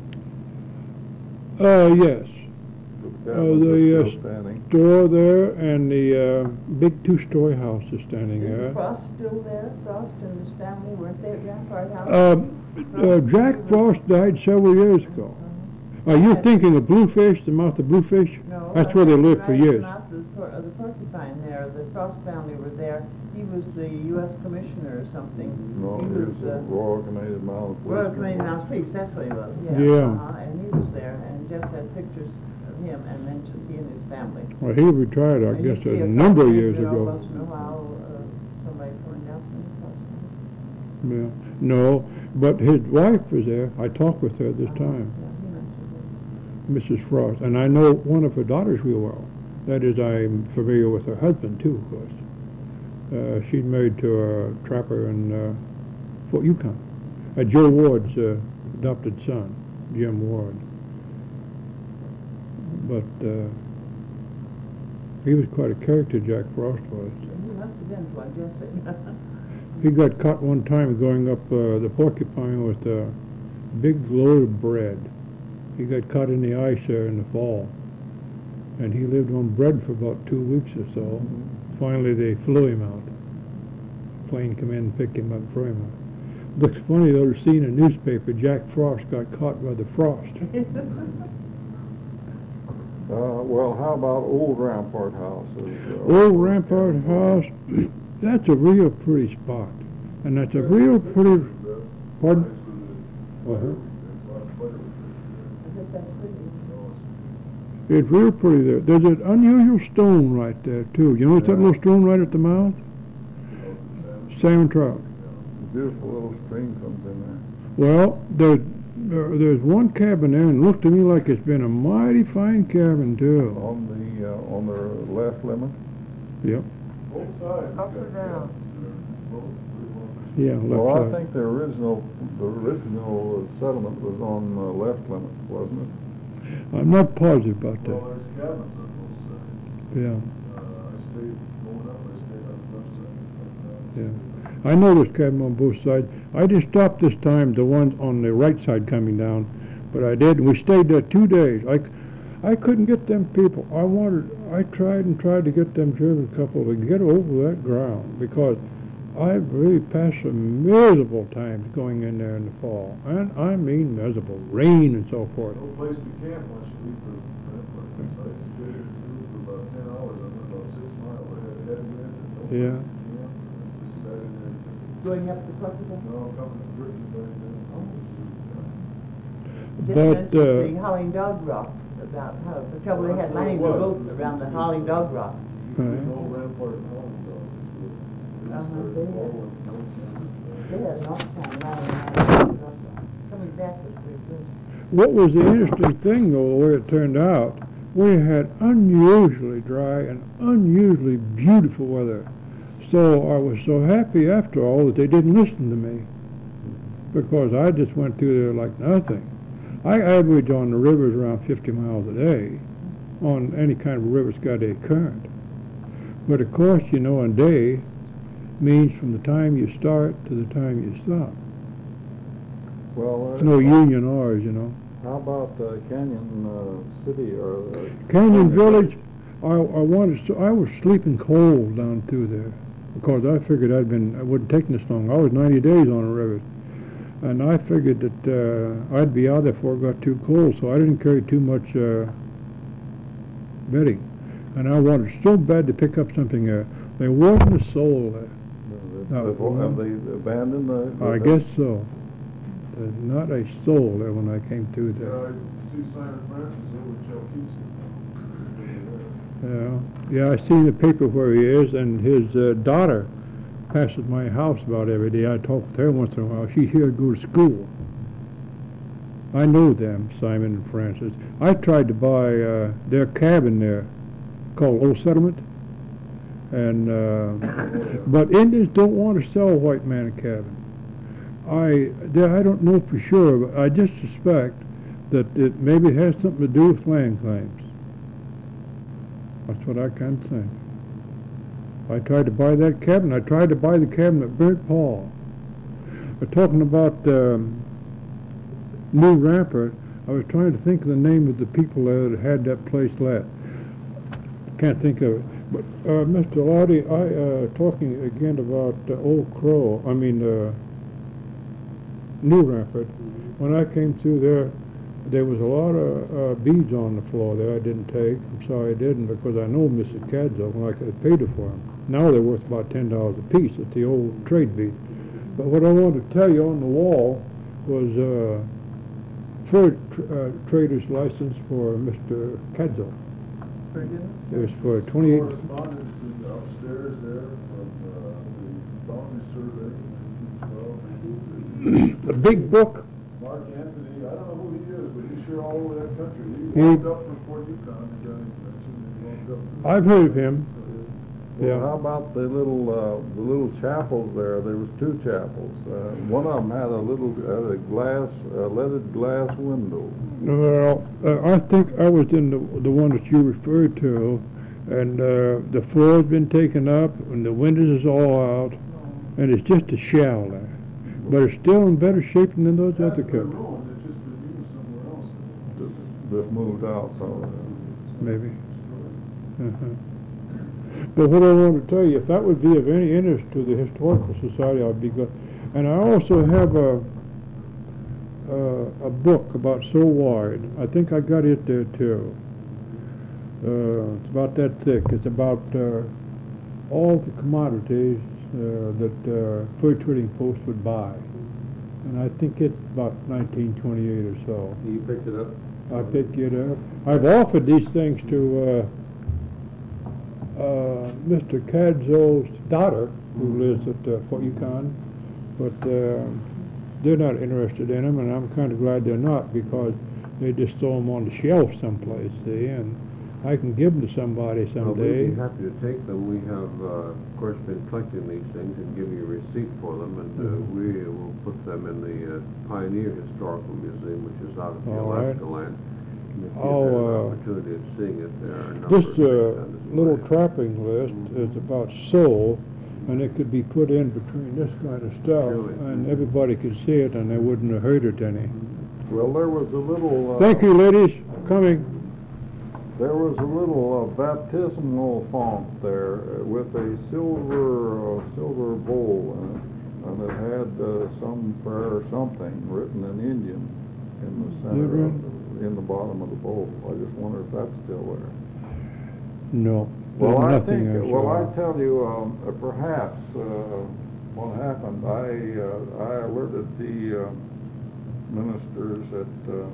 Uh, yes. That Uh, was the uh, still standing. store there and the uh, big two-story house is standing Is there. Frost still there? Frost and his family, weren't they at Rampart House? Um, uh, Jack Frost died several years ago. Are you thinking of Bluefish, the mouth of Bluefish? No. That's where they lived for right at years. the mouth of the, por of the porcupine there. The Frost family were there. He was the U S commissioner or something. No, he it was was the Royal Canadian Mounted Police. Royal Canadian Mounted Police, that's what he was, yeah. Yeah. Uh-huh, and he was there, and Jeff had pictures of him and mentions he and his family. Well, he retired, I And you guess, see a a number of couple years there ago. Once in a while, uh, Yeah, no, but his wife was there. I talked with her this time, Yeah, he mentioned Missus Frost, and I know one of her daughters real well. That is, I'm familiar with her husband too, of course. Uh, she's married to a trapper in uh, Fort Yukon, uh, Joe Ward's uh, adopted son, Jim Ward. But uh, he was quite a character, Jack Frost was. it. He must have been, so I guess it. He got caught one time going up uh, the Porcupine with a big load of bread. He got caught in the ice there in the fall, and he lived on bread for about two weeks or so. Finally, they flew him out. Plane come in, picked him up, and threw him out. Looks funny though to see in a newspaper Jack Frost got caught by the frost. Uh, well, how about Old Rampart House? Is, uh, Old Rampart House, that's a real pretty spot, and that's a real pretty. Pardon? Uh-huh. It's real pretty there. There's an unusual stone right there too. You notice that Yeah. little stone right at the mouth? Salmon trout. Beautiful little stream comes in there. Well, there's there, there's one cabin there, and it looked to me like it's been a mighty fine cabin too. On the, uh, on their left limit? Yep. Both sides. Up or down? Yeah, left Well, I side. think the original, the original settlement was on the left limit, wasn't it? I'm not positive about that. Well, there's cabins on both sides. Yeah, Uh, I stayed, going up, I stayed on the left side. yeah. I know there's cabin on both sides. I just stopped this time the ones on the right side coming down, but I did. We stayed there two days. I, c- I couldn't get them people. I wanted. I tried and tried to get them German couple to get over that ground because I really passed some miserable times going in there in the fall, and I mean miserable rain and so forth. No place to camp once you leave the Rampart. So I stayed there for about ten hours, I'm about six miles ahead, headwind and no place Yeah. to camp. Just sat in there. Going up the Porcupine? No, coming to Britain back then. Just But, mentioned uh, the Howling Dog Rock, about how, the trouble they had Well, lining the what? boat around the Howling Dog Rock. There's no Rampart and Holland Dog. Uh-huh, they had- They had an awful time lining around. Coming back was pretty good. What was the interesting thing, though, the way it turned out, we had unusually dry and unusually beautiful weather. So I was so happy after all that they didn't listen to me, because I just went through there like nothing. I average on the rivers around fifty miles a day, on any kind of river that's got a current. But of course, you know, a day means from the time you start to the time you stop. Well, It's no union hours, you know. how about uh, Canyon uh, City or? Uh, Canyon Village, I, I wanted, to, I was sleeping cold down through there because I figured I'd been, it wouldn't take this long. I was ninety days on a river. And I figured that uh, I'd be out there before it got too cold, so I didn't carry too much uh, bedding. And I wanted so bad to pick up something there. There wasn't a soul there. Have No, they- have they abandoned the? I guess so. There's not a soul there when I came through Yeah, there. I see Simon Francis over Chalkees. Yeah, yeah. I see the paper where he is, and his uh, daughter passes my house about every day. I talk with her once in a while. She's here to go to school. I know them, Simon and Francis. I tried to buy uh, their cabin there, called Old Settlement, and uh, but Indians don't want to sell a white man a cabin. I there, I don't know for sure, but I just suspect that it maybe has something to do with land claims. That's what I kind of think. I tried to buy that cabin. I tried to buy the cabin at Burnt Paul. But talking about um, New Rampart, I was trying to think of the name of the people there that had that place let. Can't think of it. But uh, Mister Lottie, I uh, talking again about uh, Old Crow. I mean uh, New Rampart. When I came through there, there was a lot of uh, beads on the floor there I didn't take. I'm sorry I didn't, because I know Missus Cadzo, and I could have paid her for them. Now they're worth about ten dollars a piece. It's the old trade bead. But what I wanted to tell you on the wall was uh, fur tr- uh, trader's license for Mister Cadzo. Very good. It was for twenty-eight. Correspondence in upstairs there from, uh, the boundary survey, nineteen twelve. the big book. Mark Anthony, I don't know who he is, but he's sure all over that country. He He- walked up from Fort Yukon, the guy you mentioned, he walked up. I've heard of him. Well, Yeah. how about the little, uh, the little chapels there? There was two chapels. Uh, one of them had a little, had a glass, uh, leaded glass window. Well, uh, I think I was in the the one that you referred to, and uh, the floor's been taken up, and the windows is all out, and it's just a shell there. But it's still in better shape than those other Hasn't been cabins, ruined, it's just been used somewhere else. That moved out, so. uh, maybe. Uh-huh. But what I want to tell you, if that would be of any interest to the Historical Society, I'd be glad. And I also have a uh, a book about So Wide. I think I got it there too. Uh, it's about that thick. It's about uh, all the commodities uh, that uh, fur trading posts would buy. And I think it's about nineteen twenty-eight or so. You picked it up? I picked it up. I've offered these things to uh, uh, Mister Cadzo's daughter, who lives at uh, Fort Yukon, but uh, they're not interested in them, and I'm kind of glad they're not, because they just throw them on the shelf someplace, see, and I can give them to somebody Well, someday. we'd be happy to take them. We have, uh, of course, been collecting these things and give you a receipt for them, and uh, Mhm. we will put them in the uh, Pioneer Historical Museum, which is out at the All right. Alaska land. And if you've I'll, had an uh, opportunity of seeing it, there are a number This of things uh, on this little plan. trapping list is about soul, and it could be put in between this kind of stuff, Really? and everybody could see it, and they wouldn't have hurt it any. Well, there was a little. Uh, Thank you, ladies, for coming. There was a little uh, baptismal font there uh, with a silver, uh, silver bowl in it, and it had uh, some prayer or something written in Indian in the center, Did of the, in the bottom of the bowl. I just wonder if that's still there. No, Well, there's I nothing think, else. well, I tell you, um, uh, perhaps, uh, what happened, I, uh, I alerted the, uh, ministers at,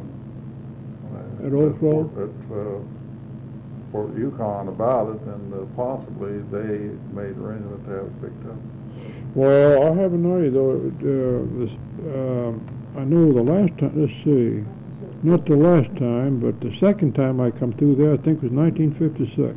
uh, At Old Fort? At, uh, Fort Yukon about it, and uh, possibly they made arrangements to have it picked up. Well, I have an idea though. Uh, this, um, I know the last time. Let's see, not the last time, but the second time I come through there, I think was nineteen fifty-six,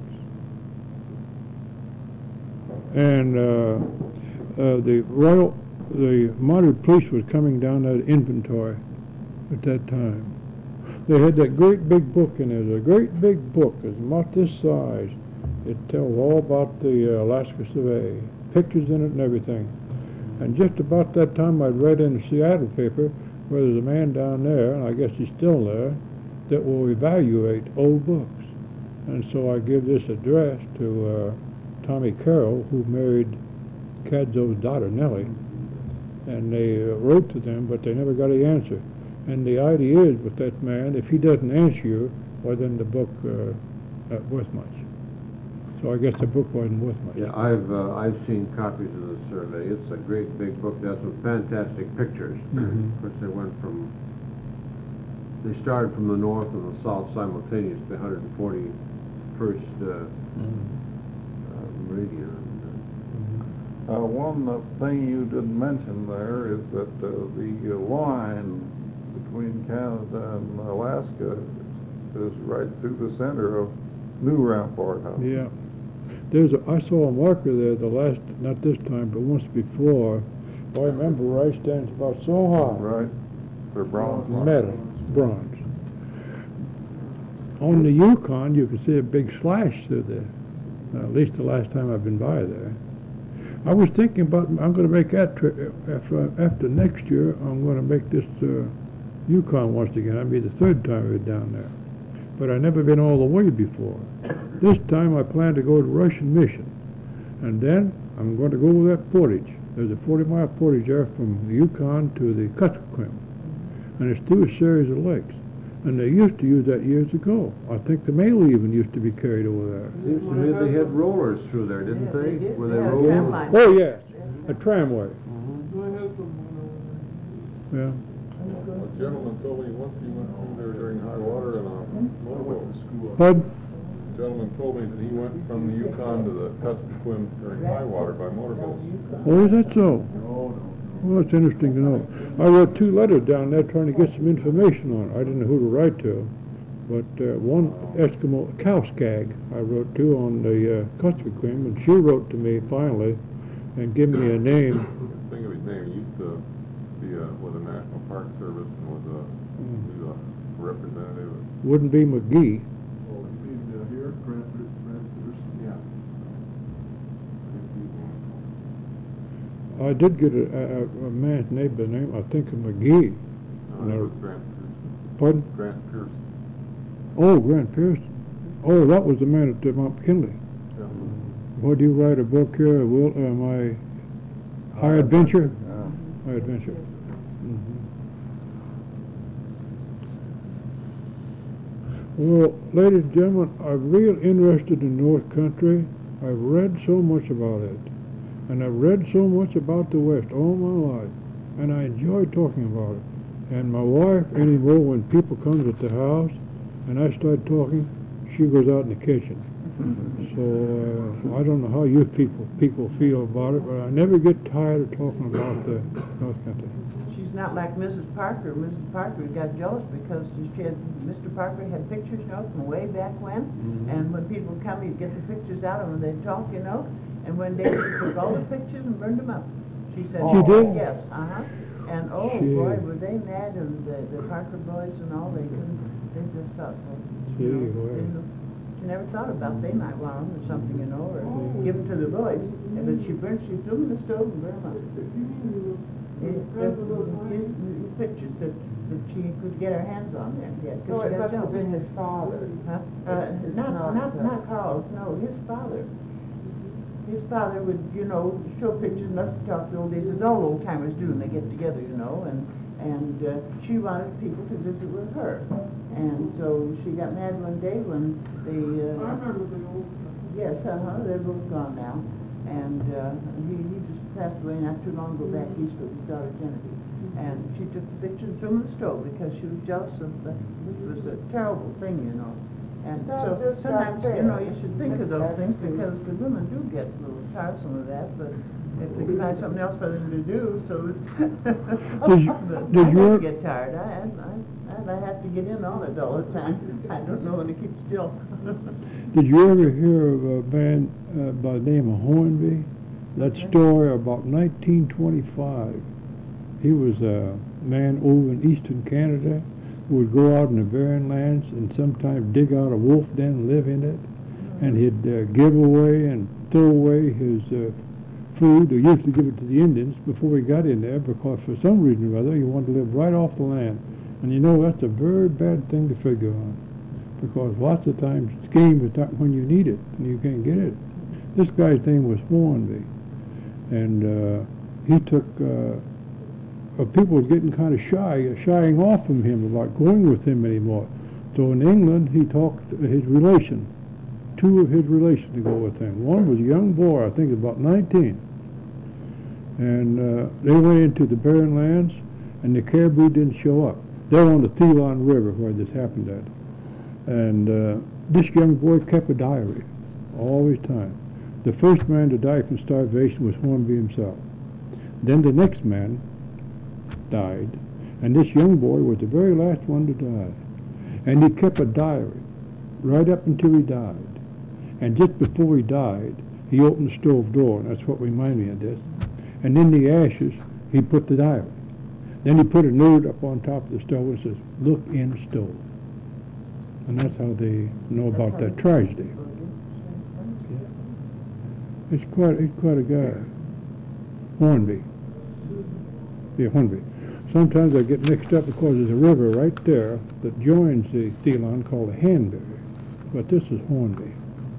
and uh, uh, the Royal, the Mounted Police was coming down that inventory at that time. They had that great big book in there, a great big book, it's about this size. It tells all about the uh, Alaska survey, pictures in it and everything. And just about that time I'd read in the Seattle paper where there's a man down there, and I guess he's still there, that will evaluate old books. And so I give this address to uh, Tommy Carroll, who married Cadzo's daughter, Nellie. And they uh, wrote to them, but they never got an answer. And the idea is with that man, if he doesn't answer you, well, then the book uh, not worth much. So I guess the book wasn't worth much. Yeah, I've, uh, I've seen copies of the survey. It's a great big book. That's some fantastic pictures. Mhm. Of course, they went from, they started from the north and the south simultaneously, one hundred forty-first uh, Mhm. uh, meridian. Uh, one uh, thing you didn't mention there is that uh, the uh, line between Canada and Alaska is right through the center of New Rampart House. Yeah. There's a, I saw a marker there the last, not this time, but once before. I remember where I stands about so high. Right, for bronze. Metal, bronze. On the Yukon, you can see a big slash through there. Uh, at least the last time I've been by there. I was thinking about, I'm going to make that trip after, after next year. I'm going to make this uh, Yukon once again. That'll be the third time we're down there. But I've never been all the way before. This time I plan to go to Russian Mission. And then I'm going to go over that portage. There's a forty mile portage there from the Yukon to the Kuskokwim. And it's through a series of lakes. And they used to use that years ago. I think the mail even used to be carried over there. Seems to me they had rollers through there, didn't Yeah, they? they did. Were they Yeah, rollers? tram line. Oh, yes, a tramway, Do I have some, uh, yeah. A gentleman told me once he went through there during high water in a motorboat. Bud? A gentleman told me that he went from the Yukon to the Kuskokwim during high water by motorboat. Oh, is that so? No, no, no. Well, it's interesting to know. I wrote two letters down there trying to get some information on it. I didn't know who to write to. But uh, one Eskimo, Kauskag, I wrote to on the uh, Kuskokwim, and she wrote to me finally and gave me a name. Think of his name, he used to be uh, with the National Park Service and was a, he was a representative. Wouldn't be McGee. Oh, you mean uh, here, Grant, Grant Pearson? Yeah. I did get a, a, a man's name by the name, I think, of McGee. No, that was Grant Pearson. Pardon? Grant Pearson. Oh, Grant Pearson. Oh, that was the man at uh, Mount McKinley. Yeah. What do you write a book here? Will uh, my High Adventure? Yeah. High Adventure. Mhm. Well, ladies and gentlemen, I'm real interested in North Country. I've read so much about it, and I've read so much about the West all my life, and I enjoy talking about it. And my wife, anymore, when people comes at the house, and I start talking, she goes out in the kitchen. So uh, I don't know how you people people feel about it, but I never get tired of talking about the North Country. She's not like Missus Parker. Missus Parker got jealous because she had, Mister Parker had pictures, you know, from way back when. Mm-hmm. And when people would come, he'd get the pictures out of them, they'd talk, you know. And one day she took all the pictures and burned them up. She said, She did? Yes, uh-huh. And oh She- boy, were they mad, and the, the Parker boys and all, they couldn't, they just thought, well, Gee, you know, boy. didn't- she never thought about they might want them or something, you know, or give them to the boys. And but she burned, she threw them in the stove and burned them up. It- it- His his pictures that, that she could get her hands on there, yeah. 'cause So she it got must have jealous. been his father. Huh? Uh, not, Not not, the- not Carl's, no, his father. His father would, you know, show pictures, must have talked the old days, as all old timers do when they get together, you know, and, and, uh, she wanted people to visit with her. And so she got mad one day when the, uh. I remember the old. Yes, uh-huh, they're both gone now. And, uh, he, he just passed away not too long ago back east with his daughter Kennedy. And she took the picture and threw them in the stove because she was jealous of the, it was a terrible thing, you know. And so That's just sometimes, not you know, fair. you should think of those things because the women do get a little tiresome of that, but if they can find something else for them to do, so it's. Did you- But did I you have ever- to get tired. I, I, I, I have to get in on it all the time. I don't know when to keep still. Did you ever hear of a man uh, by the name of Hornby? That story about nineteen twenty-five. He was a man over in eastern Canada who would go out in the barren lands and sometimes dig out a wolf den and live in it. And he'd uh, give away and throw away his uh, food, or used to give it to the Indians before he got in there, because for some reason or other he wanted to live right off the land. And you know, that's a very bad thing to figure on, because lots of times it's game is not when you need it and you can't get it. This guy's name was Hornby, and uh, he took uh, uh, people were getting kind of shy, uh, shying off from him about going with him anymore. So in England, he talked to his relation, two of his relations to go with him. One was a young boy, I think about nineteen, and uh, they went into the barren lands, and the caribou didn't show up. They're on the Thelon River where this happened at. And uh, this young boy kept a diary all his time. The first man to die from starvation was Hornby himself. Then the next man died, and this young boy was the very last one to die. And he kept a diary right up until he died. And just before he died, he opened the stove door, and that's what reminded me of this. And in the ashes, he put the diary. Then he put a note up on top of the stove that says, "Look in stove." And that's how they know about that tragedy. It's quite, it's quite a guy. Hornby. Yeah, Hornby. Sometimes I get mixed up because there's a river right there that joins the Thelon called the Hanbury. But this is Hornby.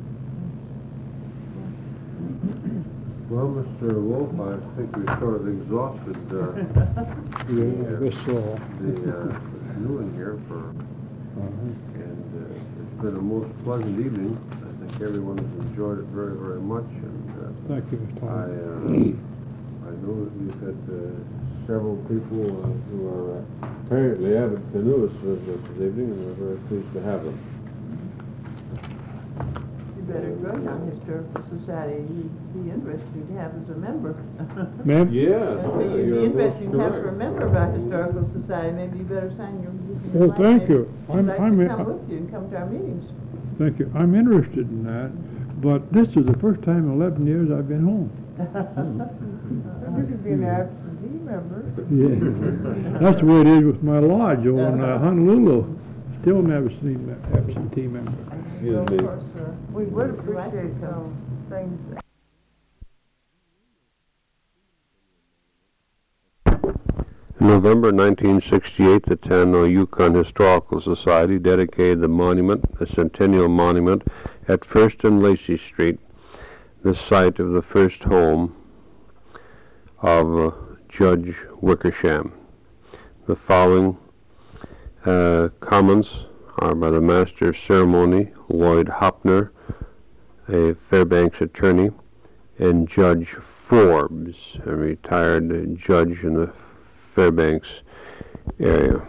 Well, Mister Wolf, I think we sort of exhausted uh, Yeah, the, I uh, guess so. the uh, canoeing here for, Uh-huh. and uh, it's been a most pleasant evening. I think everyone has enjoyed it very, very much, and uh, Thank you, Mister I, Thomas. uh, I know that we've had uh, several people uh, who are uh, apparently avid canoeists with us this evening, and we're very pleased to have them. You've better join our historical society. He'd be interesting to have as a member. Ma'am? Yeah, yeah, It'd be you're most interesting to have correct. for a member of our historical society. Maybe you better sign your. Oh, your thank maybe you. She'd I'm- like I'm to in- come with you and come to our meetings. Thank you. I'm interested in that, but this is the first time in eleven years I've been home. You could be an absentee member. Yeah. That's the way it is with my lodge over in uh, Honolulu. Still an absentee, me- absentee member. Excuse Of me. course, uh, we would appreciate some things. In November nineteen sixty-eight, the Tanana Yukon Historical Society dedicated the monument, a centennial monument, at First and Lacey Street, the site of the first home of uh, Judge Wickersham. The following uh, comments are by the Master of Ceremony, Lloyd Hopner, a Fairbanks attorney, and Judge Forbes, a retired judge in the Fairbanks area.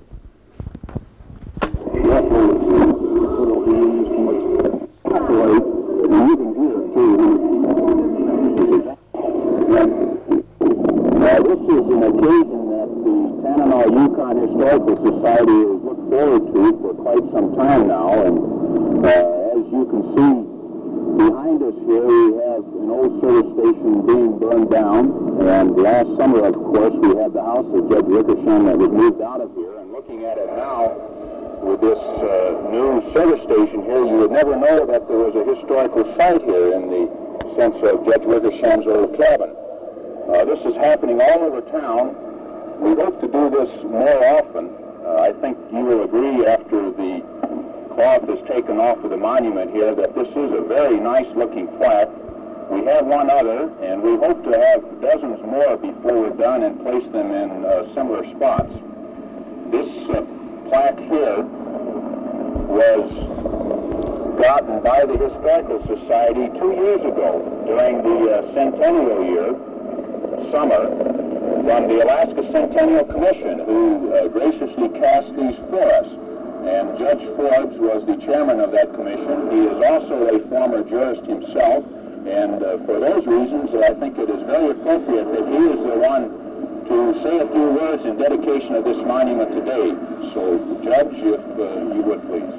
Uh, this is an occasion that the Tanana Yukon Historical Society has looked forward to for quite some time now, and uh, as you can see behind us here, we have an old service station being burned down, and last summer, of course, we had the house of Judge Wickersham that was moved out of here, and looking at it now, with this uh, new service station here, you would never know that there was a historical site here in the sense of Judge Wickersham's old cabin. Uh, this is happening all over town. We hope to do this more often. Uh, I think you will agree after the cloth is taken off of the monument here that this is a very nice looking plaque. We have one other, and we hope to have dozens more before we're done and place them in uh, similar spots. This uh, plaque here was gotten by the Historical Society two years ago during the uh, centennial year, summer, from the Alaska Centennial Commission, who uh, graciously cast these for us. And Judge Forbes was the chairman of that commission. He is also a former jurist himself, and uh, for those reasons, I think it is very appropriate that he is the one to say a few words in dedication of this monument today. So, Judge, if uh, you would please.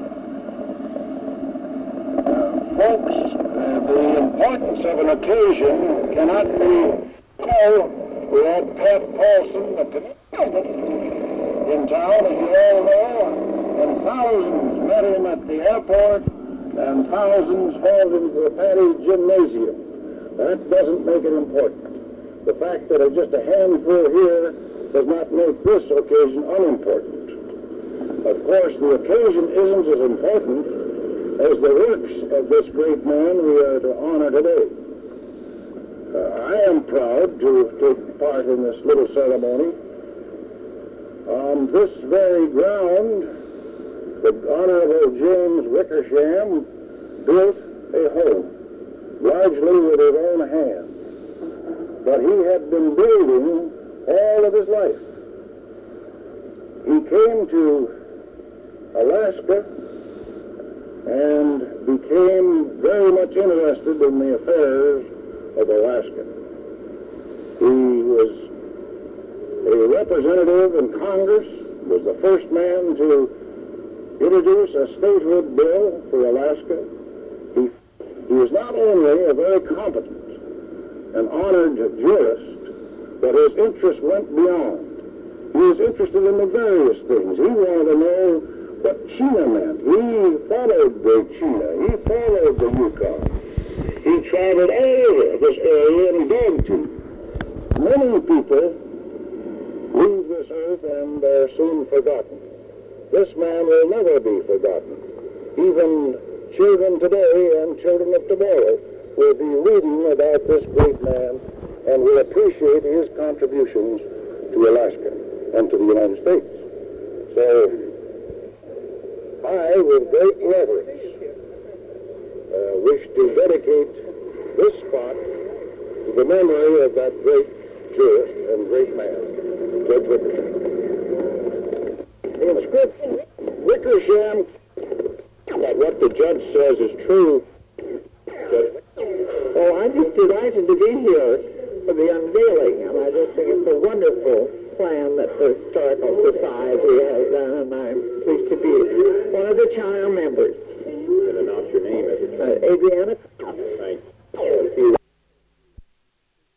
Uh, folks, uh, the importance of an occasion cannot be told. We had Pat Paulson, the commissioner, in town, as you all know, and thousands met him at the airport, and thousands hauled him to the Patty Gymnasium. That doesn't make it important. The fact that it's just a handful here does not make this occasion unimportant. Of course, the occasion isn't as important as the works of this great man we are to honor today. Uh, I am proud to take part in this little ceremony. On this very ground, the Honorable James Wickersham built a home, largely with his own hands. But he had been building all of his life. He came to Alaska and became very much interested in the affairs of Alaska. He was a representative in Congress, was the first man to introduce a statehood bill for Alaska. He, he was not only a very competent and honored jurist, but his interest went beyond. He was interested in the various things. He wanted to know what Chena meant. He followed the Chena. He followed the Yukon. He traveled all over this area in a dog team. Many people leave this earth and are soon forgotten. This man will never be forgotten. Even children today and children of tomorrow will be reading about this great man and will appreciate his contributions to Alaska and to the United States. So, I, with great reverence, uh, wish to dedicate this spot to the memory of that great jurist and great man, Judge Wickersham. In script, Wickersham, that what the judge says is true, I'm just delighted to be here for the unveiling, and I just think it's a wonderful plan that the Historical Society has done, and I'm pleased to be one of the child members. And announce your name. Uh, Adriana